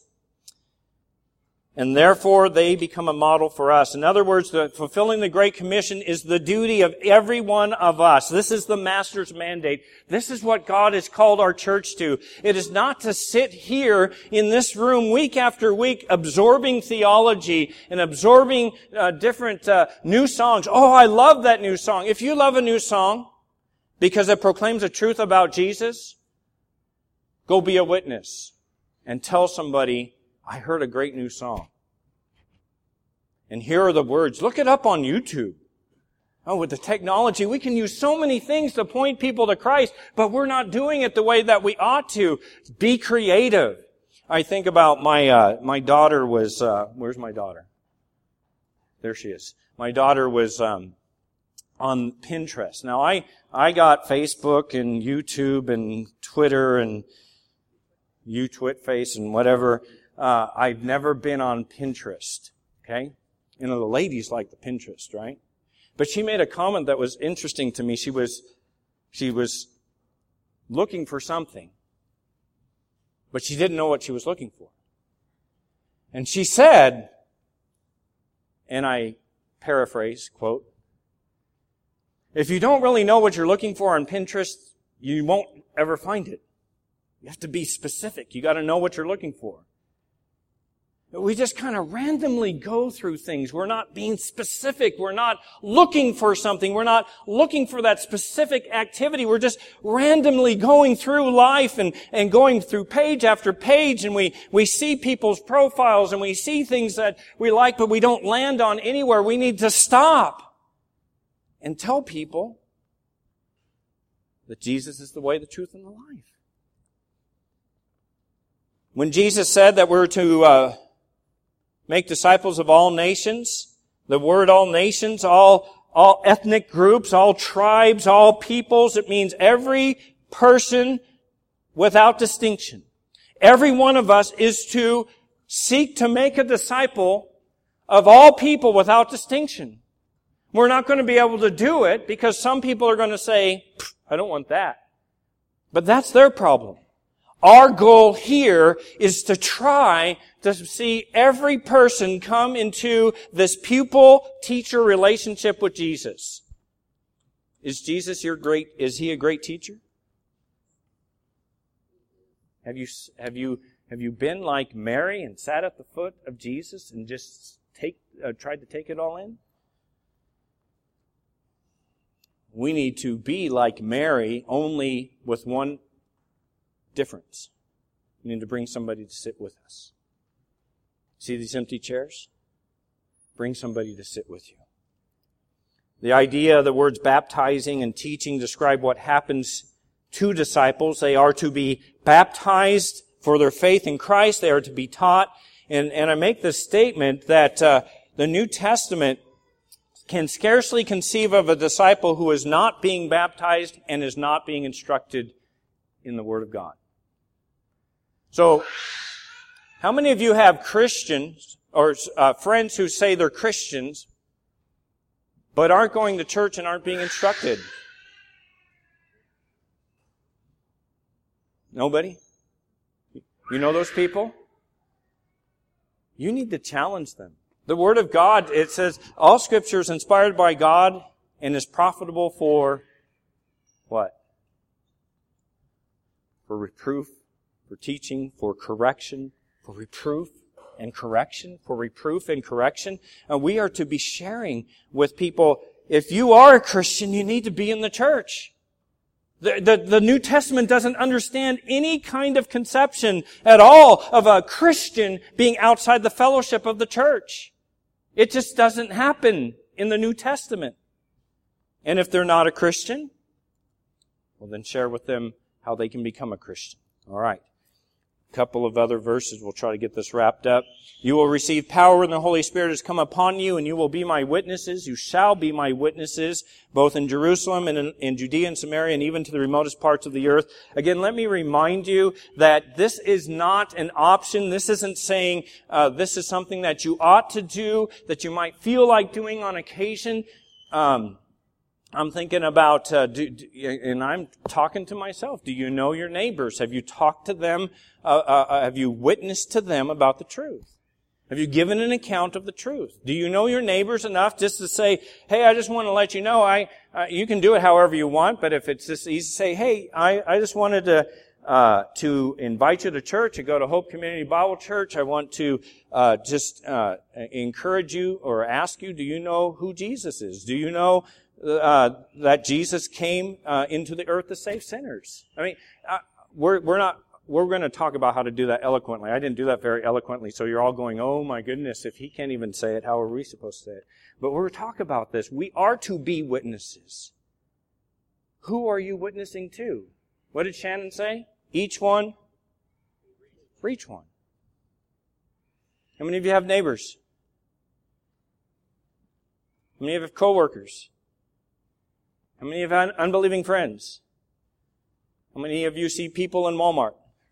and therefore they become a model for us. In other words, the, fulfilling the Great Commission is the duty of every one of us. This is the Master's mandate. This is what God has called our church to. It is not to sit here in this room week after week absorbing theology and absorbing uh, different uh, new songs. Oh, I love that new song. If you love a new song because it proclaims a truth about Jesus, go be a witness and tell somebody, I heard a great new song. And here are the words. Look it up on YouTube. Oh, with the technology, we can use so many things to point people to Christ, but we're not doing it the way that we ought to. Be creative. I think about my, uh, my daughter was, uh, where's my daughter? There she is. My daughter was, um, on Pinterest. Now I, I got Facebook and YouTube and Twitter and YouTwitface and whatever. Uh, I've never been on Pinterest, okay? You know, the ladies like the Pinterest, right? But she made a comment that was interesting to me. She was, she was looking for something, but she didn't know what she was looking for. And she said, and I paraphrase, quote, if you don't really know what you're looking for on Pinterest, you won't ever find it. You have to be specific. You got to know what you're looking for. We just kind of randomly go through things. We're not being specific. We're not looking for something. We're not looking for that specific activity. We're just randomly going through life and, and going through page after page, and we, we see people's profiles and we see things that we like, but we don't land on anywhere. We need to stop and tell people that Jesus is the way, the truth, and the life. When Jesus said that we're to uh, make disciples of all nations, the word all nations, all, all ethnic groups, all tribes, all peoples, it means every person without distinction. Every one of us is to seek to make a disciple of all people without distinction. We're not going to be able to do it because some people are going to say, I don't want that. But that's their problem. Our goal here is to try to see every person come into this pupil-teacher relationship with Jesus. Is Jesus your great, is He a great teacher? Have you, have you, have you been like Mary and sat at the foot of Jesus and just take, uh, tried to take it all in? We need to be like Mary, only with one difference. We need to bring somebody to sit with us. See these empty chairs? Bring somebody to sit with you. The idea of the words baptizing and teaching describe what happens to disciples. They are to be baptized for their faith in Christ. They are to be taught. And, and I make the statement that uh, the New Testament can scarcely conceive of a disciple who is not being baptized and is not being instructed in the Word of God. So, how many of you have Christians or uh, friends who say they're Christians but aren't going to church and aren't being instructed? Nobody? You know those people? You need to challenge them. The Word of God, it says, all Scripture is inspired by God and is profitable for what? For reproof, for teaching, for correction, for reproof and correction, for reproof and correction. And we are to be sharing with people. If you are a Christian, you need to be in the church. The, the, the New Testament doesn't understand any kind of conception at all of a Christian being outside the fellowship of the church. It just doesn't happen in the New Testament. And if they're not a Christian, well then share with them how they can become a Christian. All right. A couple of other verses. We'll try to get this wrapped up. You will receive power when the Holy Spirit has come upon you, and you will be my witnesses. You shall be my witnesses, both in Jerusalem and in, in Judea and Samaria, and even to the remotest parts of the earth. Again, let me remind you that this is not an option. This isn't saying uh, this is something that you ought to do, that you might feel like doing on occasion. Um, I'm thinking about, uh, do, do, and I'm talking to myself. Do you know your neighbors? Have you talked to them? Uh, uh, have you witnessed to them about the truth? Have you given an account of the truth? Do you know your neighbors enough just to say, hey, I just want to let you know, I, uh, you can do it however you want, but if it's just easy to say, hey, I, I just wanted to, uh, to invite you to church, to go to Hope Community Bible Church. I want to, uh, just, uh, encourage you or ask you, do you know who Jesus is? Do you know, uh, that Jesus came, uh, into the earth to save sinners? I mean, uh, we're, we're not, We're going to talk about how to do that eloquently. I didn't do that very eloquently, so you're all going, oh my goodness, if he can't even say it, how are we supposed to say it? But we're talking about this. We are to be witnesses. Who are you witnessing to? What did Shannon say? Each one for each one. How many of you have neighbors? How many of you have coworkers? How many of you have unbelieving friends? How many of you see people in Walmart?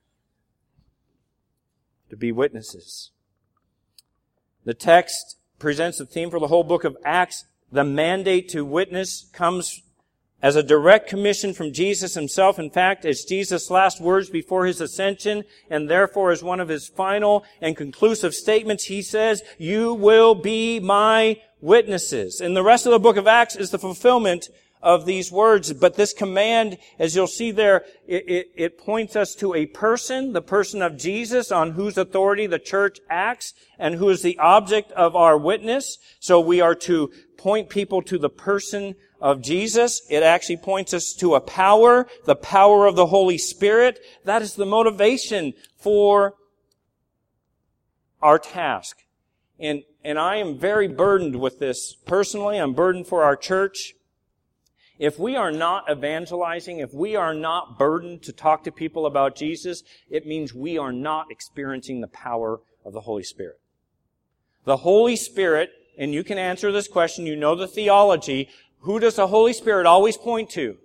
To be witnesses. The text presents the theme for the whole book of Acts. The mandate to witness comes as a direct commission from Jesus himself. In fact, it's Jesus' last words before his ascension, and therefore as one of his final and conclusive statements, he says, you will be my witnesses. And the rest of the book of Acts is the fulfillment of these words. But this command, as you'll see there, it, it, it points us to a person, the person of Jesus, on whose authority the church acts and who is the object of our witness. So we are to point people to the person of Jesus. It actually points us to a power, the power of the Holy Spirit. That is the motivation for our task. And, and I am very burdened with this personally. I'm burdened for our church. If we are not evangelizing, if we are not burdened to talk to people about Jesus, it means we are not experiencing the power of the Holy Spirit. The Holy Spirit, and you can answer this question, you know the theology, who does the Holy Spirit always point to?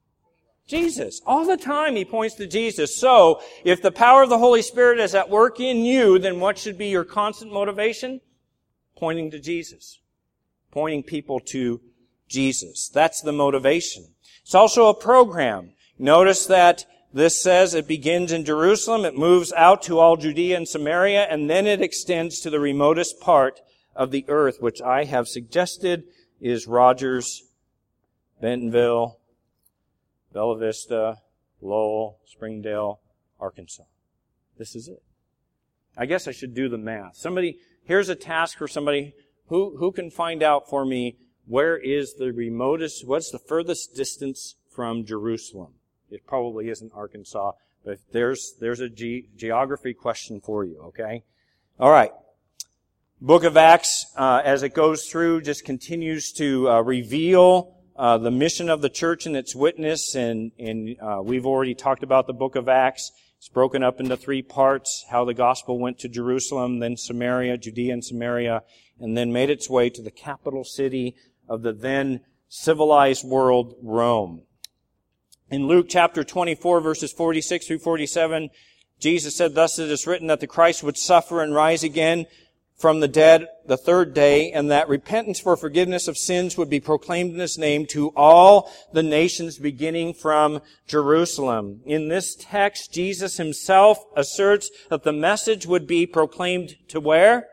Jesus. All the time he points to Jesus. So, if the power of the Holy Spirit is at work in you, then what should be your constant motivation? Pointing to Jesus. Pointing people to Jesus. That's the motivation. It's also a program. Notice that this says it begins in Jerusalem, it moves out to all Judea and Samaria, and then it extends to the remotest part of the earth, which I have suggested is Rogers, Bentonville, Bella Vista, Lowell, Springdale, Arkansas. This is it. I guess I should do the math. Somebody, here's a task for somebody who, who can find out for me where is the remotest, what's the furthest distance from Jerusalem? It probably isn't Arkansas, but there's, there's a ge- geography question for you, okay? All right. Book of Acts, uh, as it goes through, just continues to uh, reveal uh, the mission of the church and its witness, and, and uh, we've already talked about the book of Acts. It's broken up into three parts, how the gospel went to Jerusalem, then Samaria, Judea and Samaria, and then made its way to the capital city of the then civilized world, Rome. In Luke chapter twenty-four, verses forty-six through forty-seven, Jesus said, thus it is written that the Christ would suffer and rise again from the dead the third day, and that repentance for forgiveness of sins would be proclaimed in His name to all the nations beginning from Jerusalem. In this text, Jesus Himself asserts that the message would be proclaimed to where?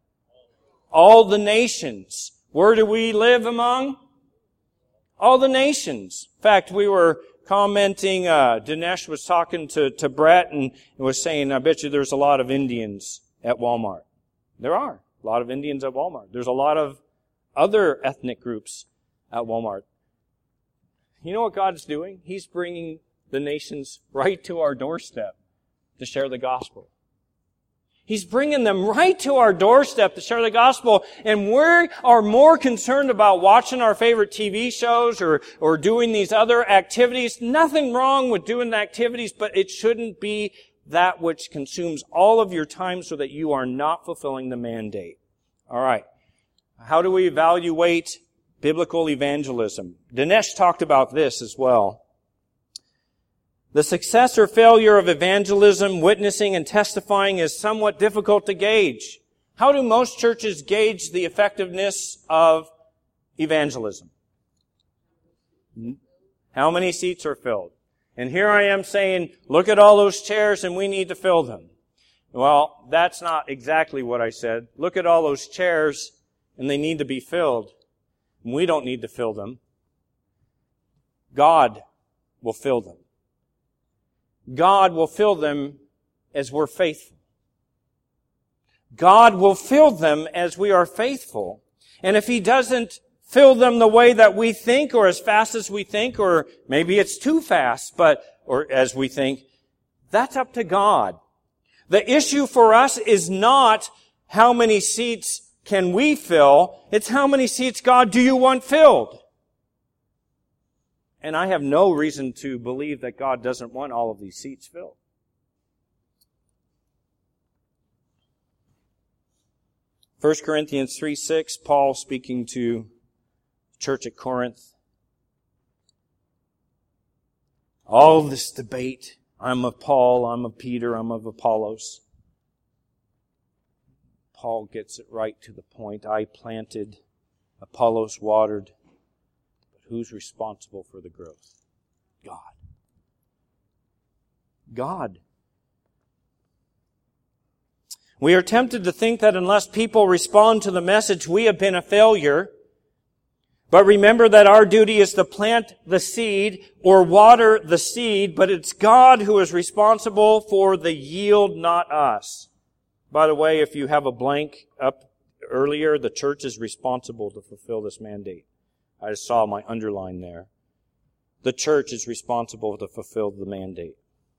All the nations. Where do we live among? All the nations. In fact, we were commenting, uh, Dinesh was talking to, to Brett and was saying, I bet you there's a lot of Indians at Walmart. There are a lot of Indians at Walmart. There's a lot of other ethnic groups at Walmart. You know what God's doing? He's bringing the nations right to our doorstep to share the gospel. He's bringing them right to our doorstep to share the gospel, and we are more concerned about watching our favorite T V shows or, or doing these other activities. Nothing wrong with doing the activities, but it shouldn't be that which consumes all of your time so that you are not fulfilling the mandate. All right. How do we evaluate biblical evangelism? Dinesh talked about this as well. The success or failure of evangelism, witnessing, and testifying is somewhat difficult to gauge. How do most churches gauge the effectiveness of evangelism? How many seats are filled? And here I am saying, look at all those chairs and we need to fill them. Well, that's not exactly what I said. Look at all those chairs and they need to be filled. And we don't need to fill them. God will fill them. God will fill them as we're faithful. God will fill them as we are faithful. And if He doesn't fill them the way that we think, or as fast as we think, or maybe it's too fast, but, or as we think, that's up to God. The issue for us is not how many seats can we fill, it's how many seats, God, do you want filled? And I have no reason to believe that God doesn't want all of these seats filled. First Corinthians three six, Paul speaking to the church at Corinth. All this debate, I'm of Paul, I'm of Peter, I'm of Apollos. Paul gets it right to the point. I planted, Apollos watered. Who's responsible for the growth? God. God. We are tempted to think that unless people respond to the message, we have been a failure. But remember that our duty is to plant the seed or water the seed, but it's God who is responsible for the yield, not us. By the way, if you have a blank up earlier, the church is responsible to fulfill this mandate. I just saw my underline there. The church is responsible to fulfill the mandate.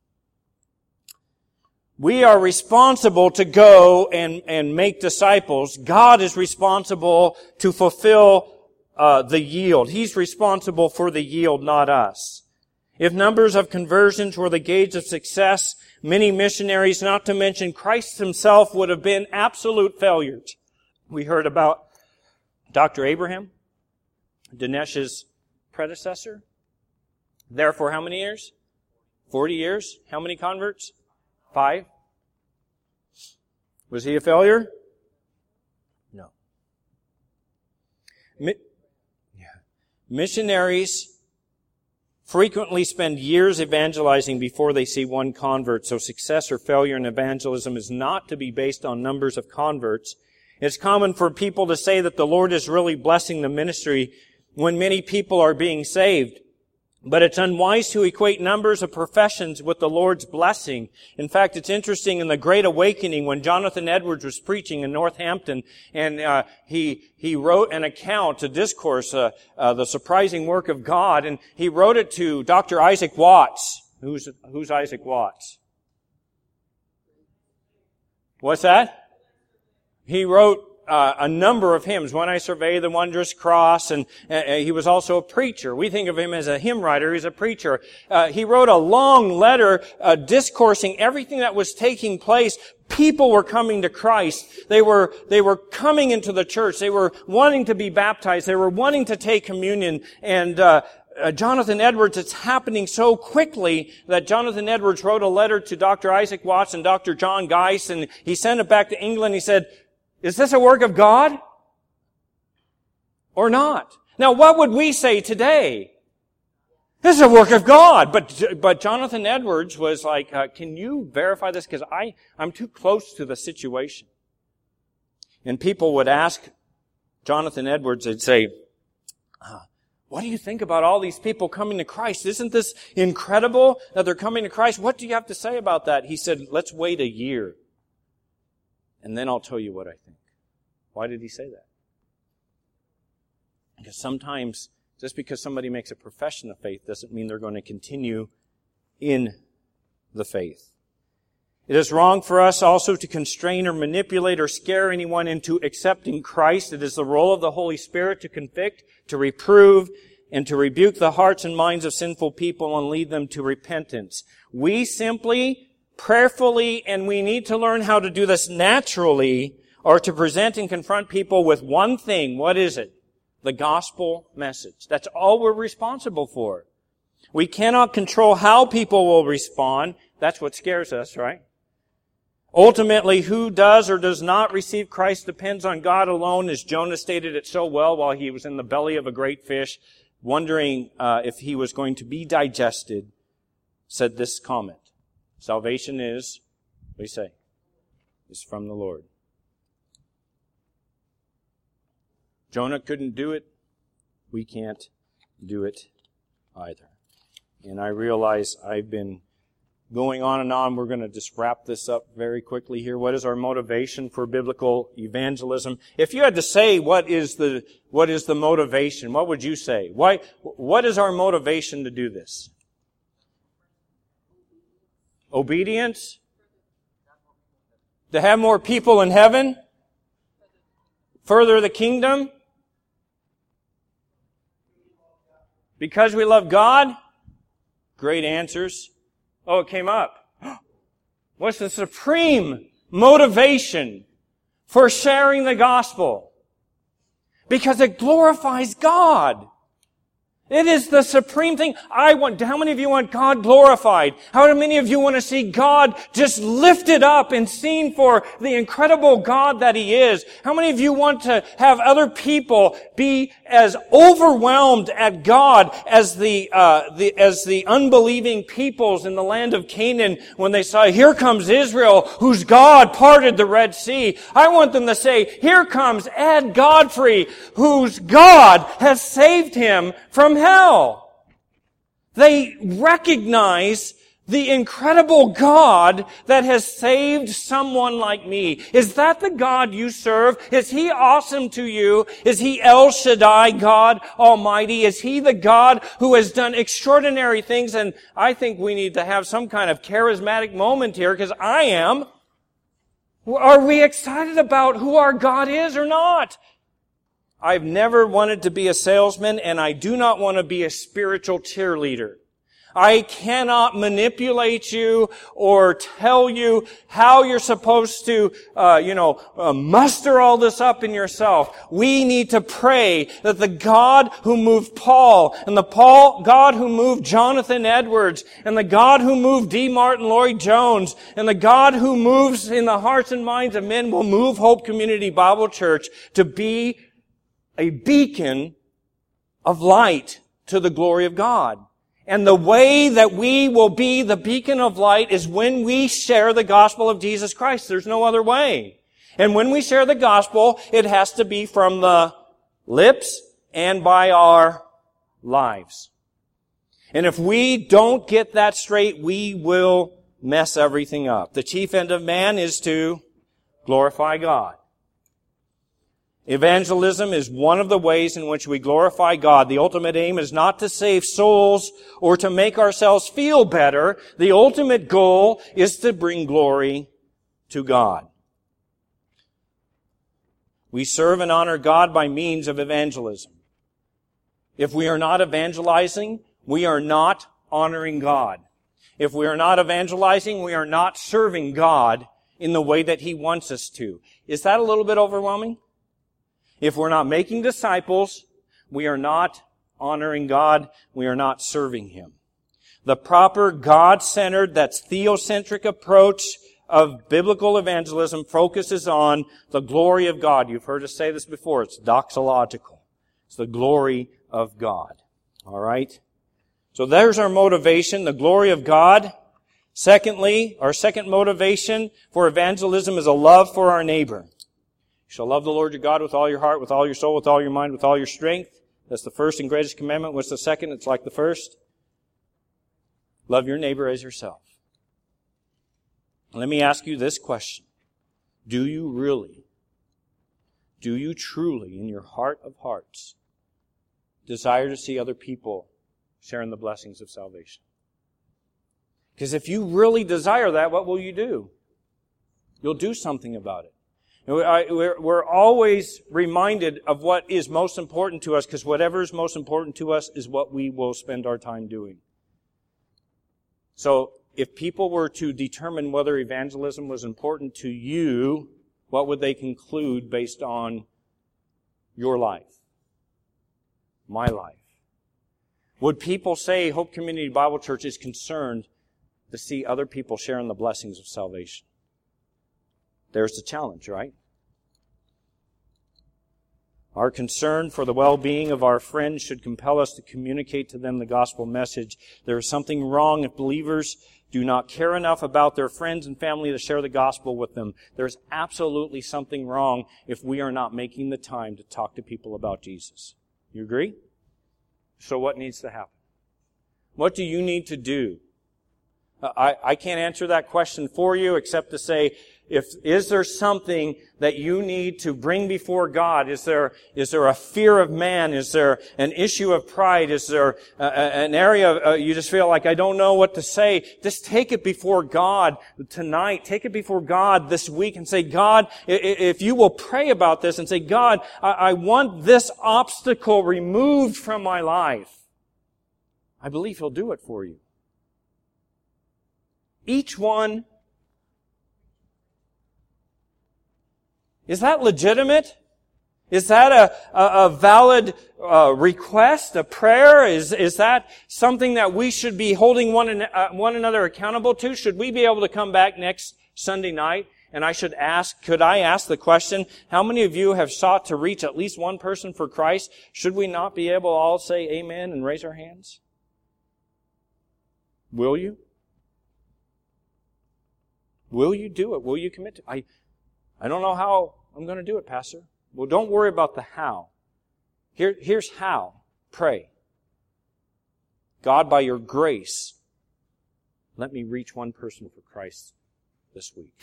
We are responsible to go and, and make disciples. God is responsible to fulfill uh, the yield. He's responsible for the yield, not us. If numbers of conversions were the gauge of success, many missionaries, not to mention Christ Himself, would have been absolute failures. We heard about Doctor Abraham, Dinesh's predecessor. There for how many years? Forty years. How many converts? Five. Was he a failure? No. Mi- yeah. Missionaries frequently spend years evangelizing before they see one convert, so success or failure in evangelism is not to be based on numbers of converts. It's common for people to say that the Lord is really blessing the ministry when many people are being saved. But it's unwise to equate numbers of professions with the Lord's blessing. In fact, it's interesting in the Great Awakening when Jonathan Edwards was preaching in Northampton, and uh, he he wrote an account, a discourse, uh, uh, the surprising work of God, and he wrote it to Doctor Isaac Watts. Who's who's Isaac Watts? What's that? He wrote Uh, a number of hymns. When I Survey the Wondrous Cross, and uh, he was also a preacher. We think of him as a hymn writer. He's a preacher. Uh, he wrote a long letter uh, discoursing everything that was taking place. People were coming to Christ. They were they were coming into the church. They were wanting to be baptized. They were wanting to take communion. And uh, uh, Jonathan Edwards, it's happening so quickly that Jonathan Edwards wrote a letter to Doctor Isaac Watts and Doctor John Geiss, and he sent it back to England. He said, is this a work of God or not? Now, what would we say today? This is a work of God. But but Jonathan Edwards was like, uh, can you verify this? Because I, I'm too close to the situation. And people would ask Jonathan Edwards, they'd say, uh, what do you think about all these people coming to Christ? Isn't this incredible that they're coming to Christ? What do you have to say about that? He said, let's wait a year. And then I'll tell you what I think. Why did he say that? Because sometimes, just because somebody makes a profession of faith doesn't mean they're going to continue in the faith. It is wrong for us also to constrain or manipulate or scare anyone into accepting Christ. It is the role of the Holy Spirit to convict, to reprove, and to rebuke the hearts and minds of sinful people and lead them to repentance. We simply prayerfully, and we need to learn how to do this naturally, are to present and confront people with one thing. What is it? The gospel message. That's all we're responsible for. We cannot control how people will respond. That's what scares us, right? Ultimately, who does or does not receive Christ depends on God alone, as Jonah stated it so well while he was in the belly of a great fish, wondering uh, if he was going to be digested, said this comment. Salvation is, what do you say? Is from the Lord. Jonah couldn't do it. We can't do it either. And I realize I've been going on and on. We're going to just wrap this up very quickly here. What is our motivation for biblical evangelism? If you had to say what is the what is the motivation, what would you say? Why? What is our motivation to do this? Obedience? To have more people in heaven? Further the kingdom? Because we love God? Great answers. Oh, it came up. What's the supreme motivation for sharing the gospel? Because it glorifies God. It is the supreme thing. I want, how many of you want God glorified? How many of you want to see God just lifted up and seen for the incredible God that He is? How many of you want to have other people be as overwhelmed at God as the, uh, the, as the unbelieving peoples in the land of Canaan when they saw, here comes Israel, whose God parted the Red Sea. I want them to say, here comes Ed Godfrey, whose God has saved him from hell. They recognize the incredible God that has saved someone like me. Is that the God you serve? Is He awesome to you? Is He El Shaddai, God Almighty? Is He the God who has done extraordinary things? And I think we need to have some kind of charismatic moment here, because I am. Are we excited about who our God is or not? I've never wanted to be a salesman, and I do not want to be a spiritual cheerleader. I cannot manipulate you or tell you how you're supposed to, uh, you know, uh, muster all this up in yourself. We need to pray that the God who moved Paul, and the Paul God who moved Jonathan Edwards, and the God who moved D. Martin Lloyd-Jones, and the God who moves in the hearts and minds of men will move Hope Community Bible Church to be a beacon of light to the glory of God. And the way that we will be the beacon of light is when we share the gospel of Jesus Christ. There's no other way. And when we share the gospel, it has to be from the lips and by our lives. And if we don't get that straight, we will mess everything up. The chief end of man is to glorify God. Evangelism is one of the ways in which we glorify God. The ultimate aim is not to save souls or to make ourselves feel better. The ultimate goal is to bring glory to God. We serve and honor God by means of evangelism. If we are not evangelizing, we are not honoring God. If we are not evangelizing, we are not serving God in the way that He wants us to. Is that a little bit overwhelming? If we're not making disciples, we are not honoring God, we are not serving Him. The proper God-centered, that's theocentric approach of biblical evangelism focuses on the glory of God. You've heard us say this before. It's doxological. It's the glory of God. All right? So there's our motivation, the glory of God. Secondly, our second motivation for evangelism is a love for our neighbor. You shall love the Lord your God with all your heart, with all your soul, with all your mind, with all your strength. That's the first and greatest commandment. What's the second? It's like the first. Love your neighbor as yourself. Let me ask you this question. Do you really, do you truly, in your heart of hearts, desire to see other people sharing the blessings of salvation? Because if you really desire that, what will you do? You'll do something about it. We're always reminded of what is most important to us, because whatever is most important to us is what we will spend our time doing. So if people were to determine whether evangelism was important to you, what would they conclude based on your life? My life? Would people say Hope Community Bible Church is concerned to see other people sharing the blessings of salvation? There's the challenge, right? Our concern for the well-being of our friends should compel us to communicate to them the gospel message. There is something wrong if believers do not care enough about their friends and family to share the gospel with them. There's absolutely something wrong if we are not making the time to talk to people about Jesus. You agree? So what needs to happen? What do you need to do? I, I can't answer that question for you except to say, if, is there something that you need to bring before God? Is there, is there a fear of man? Is there an issue of pride? Is there a, a, an area of, uh, you just feel like, I don't know what to say? Just take it before God tonight. Take it before God this week and say, God, if you will pray about this and say, God, I, I want this obstacle removed from my life, I believe He'll do it for you. Each one. Is that legitimate? Is that a, a, a valid uh, request, a prayer? Is, is that something that we should be holding one, uh, one another accountable to? Should we be able to come back next Sunday night and I should ask, could I ask the question, how many of you have sought to reach at least one person for Christ? Should we not be able to all say amen and raise our hands? Will you? Will you do it? Will you commit to it? I, I don't know how I'm going to do it, Pastor. Well, don't worry about the how. Here, here's how. Pray. God, by your grace, let me reach one person for Christ this week.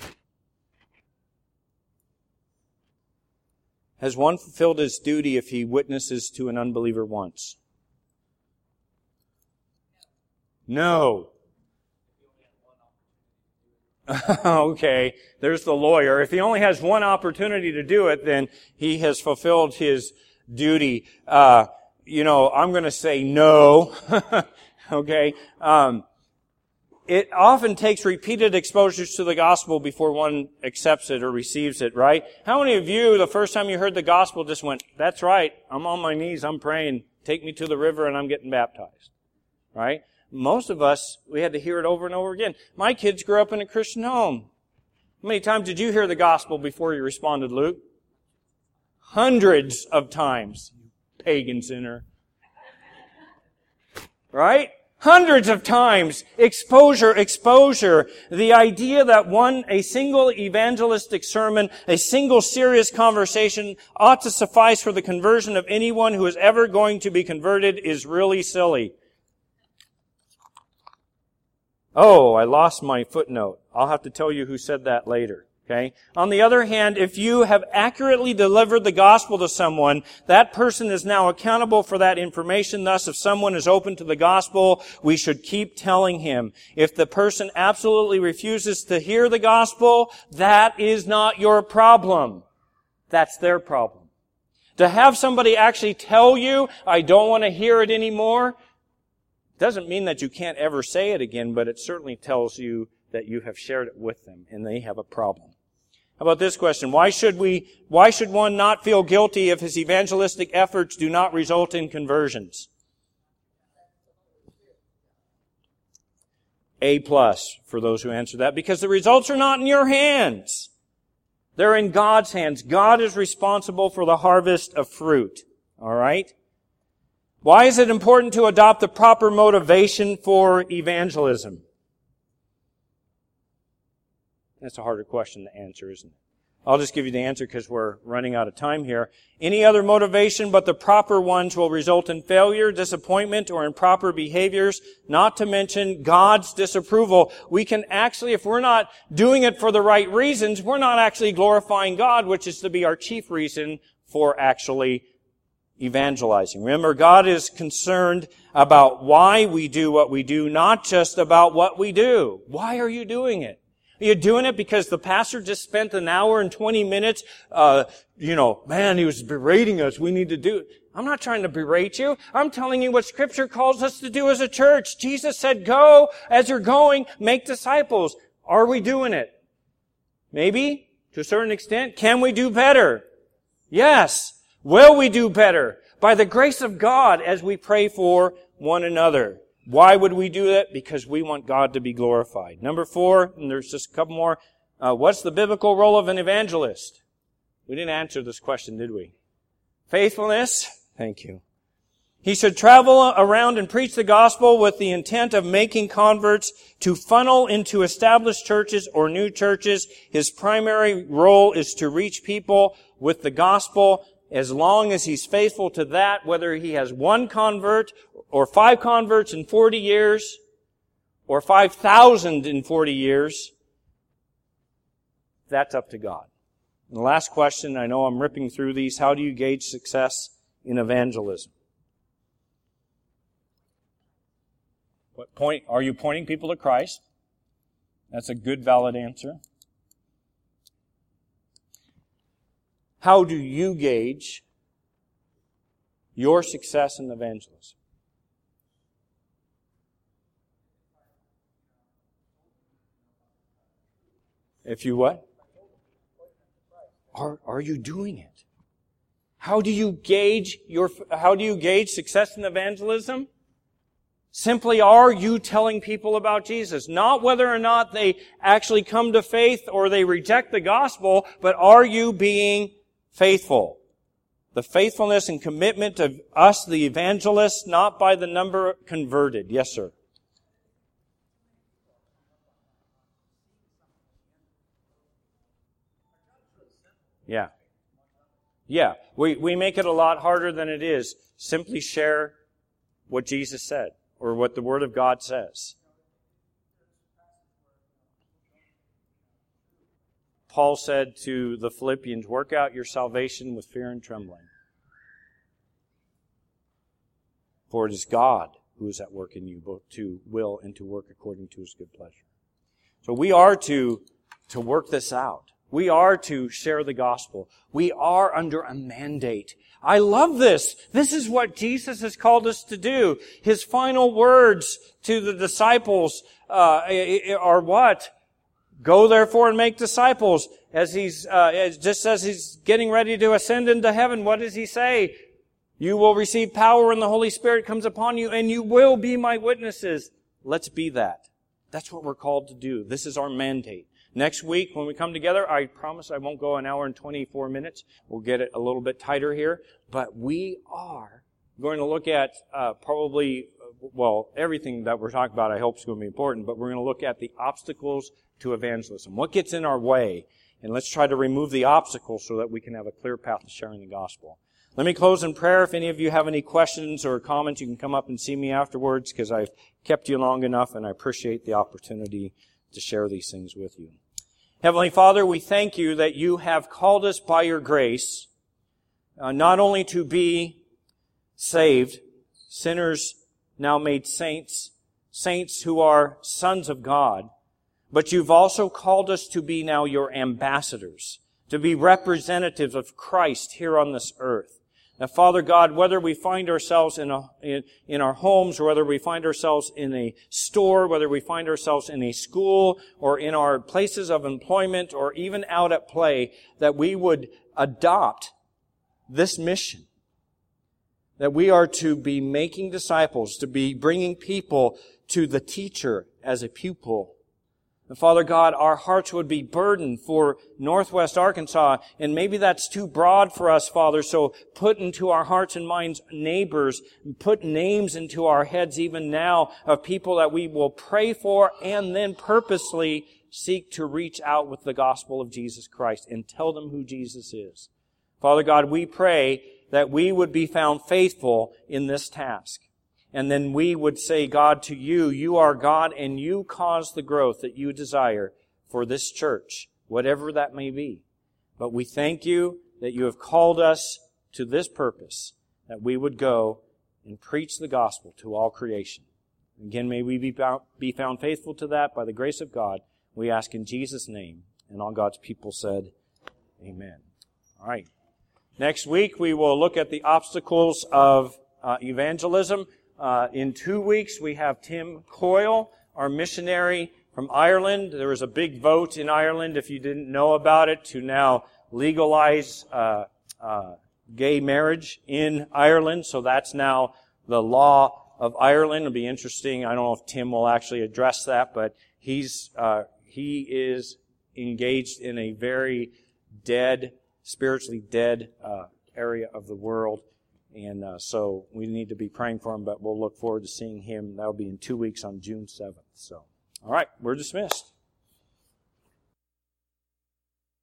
Has one fulfilled his duty if he witnesses to an unbeliever once? No. Okay, there's the lawyer. If he only has one opportunity to do it, then he has fulfilled his duty. Uh, you know, I'm going to say no. Okay. Um, it often takes repeated exposures to the gospel before one accepts it or receives it, right? How many of you, the first time you heard the gospel, just went, that's right, I'm on my knees, I'm praying, take me to the river and I'm getting baptized, right? Most of us, we had to hear it over and over again. My kids grew up in a Christian home. How many times did you hear the gospel before you responded, Luke? Hundreds of times, you pagan sinner. Right? Hundreds of times. Exposure, exposure. The idea that one, a single evangelistic sermon, a single serious conversation ought to suffice for the conversion of anyone who is ever going to be converted is really silly. Oh, I lost my footnote. I'll have to tell you who said that later. Okay? On the other hand, if you have accurately delivered the gospel to someone, that person is now accountable for that information. Thus, if someone is open to the gospel, we should keep telling him. If the person absolutely refuses to hear the gospel, that is not your problem. That's their problem. To have somebody actually tell you, I don't want to hear it anymore, doesn't mean that you can't ever say it again, but it certainly tells you that you have shared it with them and they have a problem. How about this question? Why should we, why should one not feel guilty if his evangelistic efforts do not result in conversions? A plus for those who answer that, because the results are not in your hands. They're in God's hands. God is responsible for the harvest of fruit. All right? Why is it important to adopt the proper motivation for evangelism? That's a harder question to answer, isn't it? I'll just give you the answer because we're running out of time here. Any other motivation but the proper ones will result in failure, disappointment, or improper behaviors, not to mention God's disapproval. We can actually, if we're not doing it for the right reasons, we're not actually glorifying God, which is to be our chief reason for actually evangelizing. Remember, God is concerned about why we do what we do, not just about what we do. Why are you doing it? Are you doing it because the pastor just spent an hour and twenty minutes, uh, you know, man, he was berating us, we need to do it. I'm not trying to berate you. I'm telling you what Scripture calls us to do as a church. Jesus said, go, as you're going, make disciples. Are we doing it? Maybe, to a certain extent. Can we do better? Yes. Will we do better? By the grace of God as we pray for one another. Why would we do that? Because we want God to be glorified. Number four, and there's just a couple more. Uh, what's the biblical role of an evangelist? We didn't answer this question, did we? Faithfulness. Thank you. He should travel around and preach the gospel with the intent of making converts to funnel into established churches or new churches. His primary role is to reach people with the gospel. As long as he's faithful to that, whether he has one convert or five converts in forty years or five thousand in forty years, that's up to God. And the last question, I know I'm ripping through these, how do you gauge success in evangelism? What point, are you pointing people to Christ? That's a good, valid answer. How do you gauge your success in evangelism? If you what? Are, are you doing it? How do you gauge your, how do you gauge success in evangelism? Simply, are you telling people about Jesus? Not whether or not they actually come to faith or they reject the gospel, but are you being faithful? The faithfulness and commitment of us, the evangelists, not by the number converted. Yes, sir. Yeah. Yeah. We, we make it a lot harder than it is. Simply share what Jesus said or what the Word of God says. Paul said to the Philippians, work out your salvation with fear and trembling. For it is God who is at work in you, both to will and to work according to His good pleasure. So we are to, to work this out. We are to share the gospel. We are under a mandate. I love this. This is what Jesus has called us to do. His final words to the disciples uh, are what? Go therefore and make disciples. As he's uh, as just as he's getting ready to ascend into heaven, what does he say? You will receive power when the Holy Spirit comes upon you, and you will be my witnesses. Let's be that. That's what we're called to do. This is our mandate. Next week, when we come together, I promise I won't go an hour and twenty-four minutes. We'll get it a little bit tighter here. But we are going to look at uh, probably, well, everything that we're talking about I hope is going to be important, but we're going to look at the obstacles to evangelism. What gets in our way? And let's try to remove the obstacles so that we can have a clear path to sharing the gospel. Let me close in prayer. If any of you have any questions or comments, you can come up and see me afterwards because I've kept you long enough and I appreciate the opportunity to share these things with you. Heavenly Father, we thank you that you have called us by your grace uh, not only to be saved, sinners now made saints, saints who are sons of God, but you've also called us to be now your ambassadors, to be representatives of Christ here on this earth. Now, Father God, whether we find ourselves in, a, in, in our homes, or whether we find ourselves in a store, whether we find ourselves in a school, or in our places of employment, or even out at play, that we would adopt this mission. That we are to be making disciples, to be bringing people to the teacher as a pupil. And Father God, our hearts would be burdened for Northwest Arkansas, and maybe that's too broad for us, Father, so put into our hearts and minds neighbors, put names into our heads even now of people that we will pray for and then purposely seek to reach out with the gospel of Jesus Christ and tell them who Jesus is. Father God, we pray that we would be found faithful in this task. And then we would say, God, to you, you are God, and you cause the growth that you desire for this church, whatever that may be. But we thank you that you have called us to this purpose, that we would go and preach the gospel to all creation. Again, may we be found, be found faithful to that by the grace of God. We ask in Jesus' name. And all God's people said, amen. All right. Next week, we will look at the obstacles of uh, evangelism. Uh, in two weeks, we have Tim Coyle, our missionary from Ireland. There was a big vote in Ireland, if you didn't know about it, to now legalize uh, uh, gay marriage in Ireland. So that's now the law of Ireland. It'll be interesting. I don't know if Tim will actually address that, but he's uh, he is engaged in a very dead, spiritually dead uh, area of the world. And uh, so we need to be praying for him, but we'll look forward to seeing him. That'll be in two weeks on June seventh. So, all right, we're dismissed.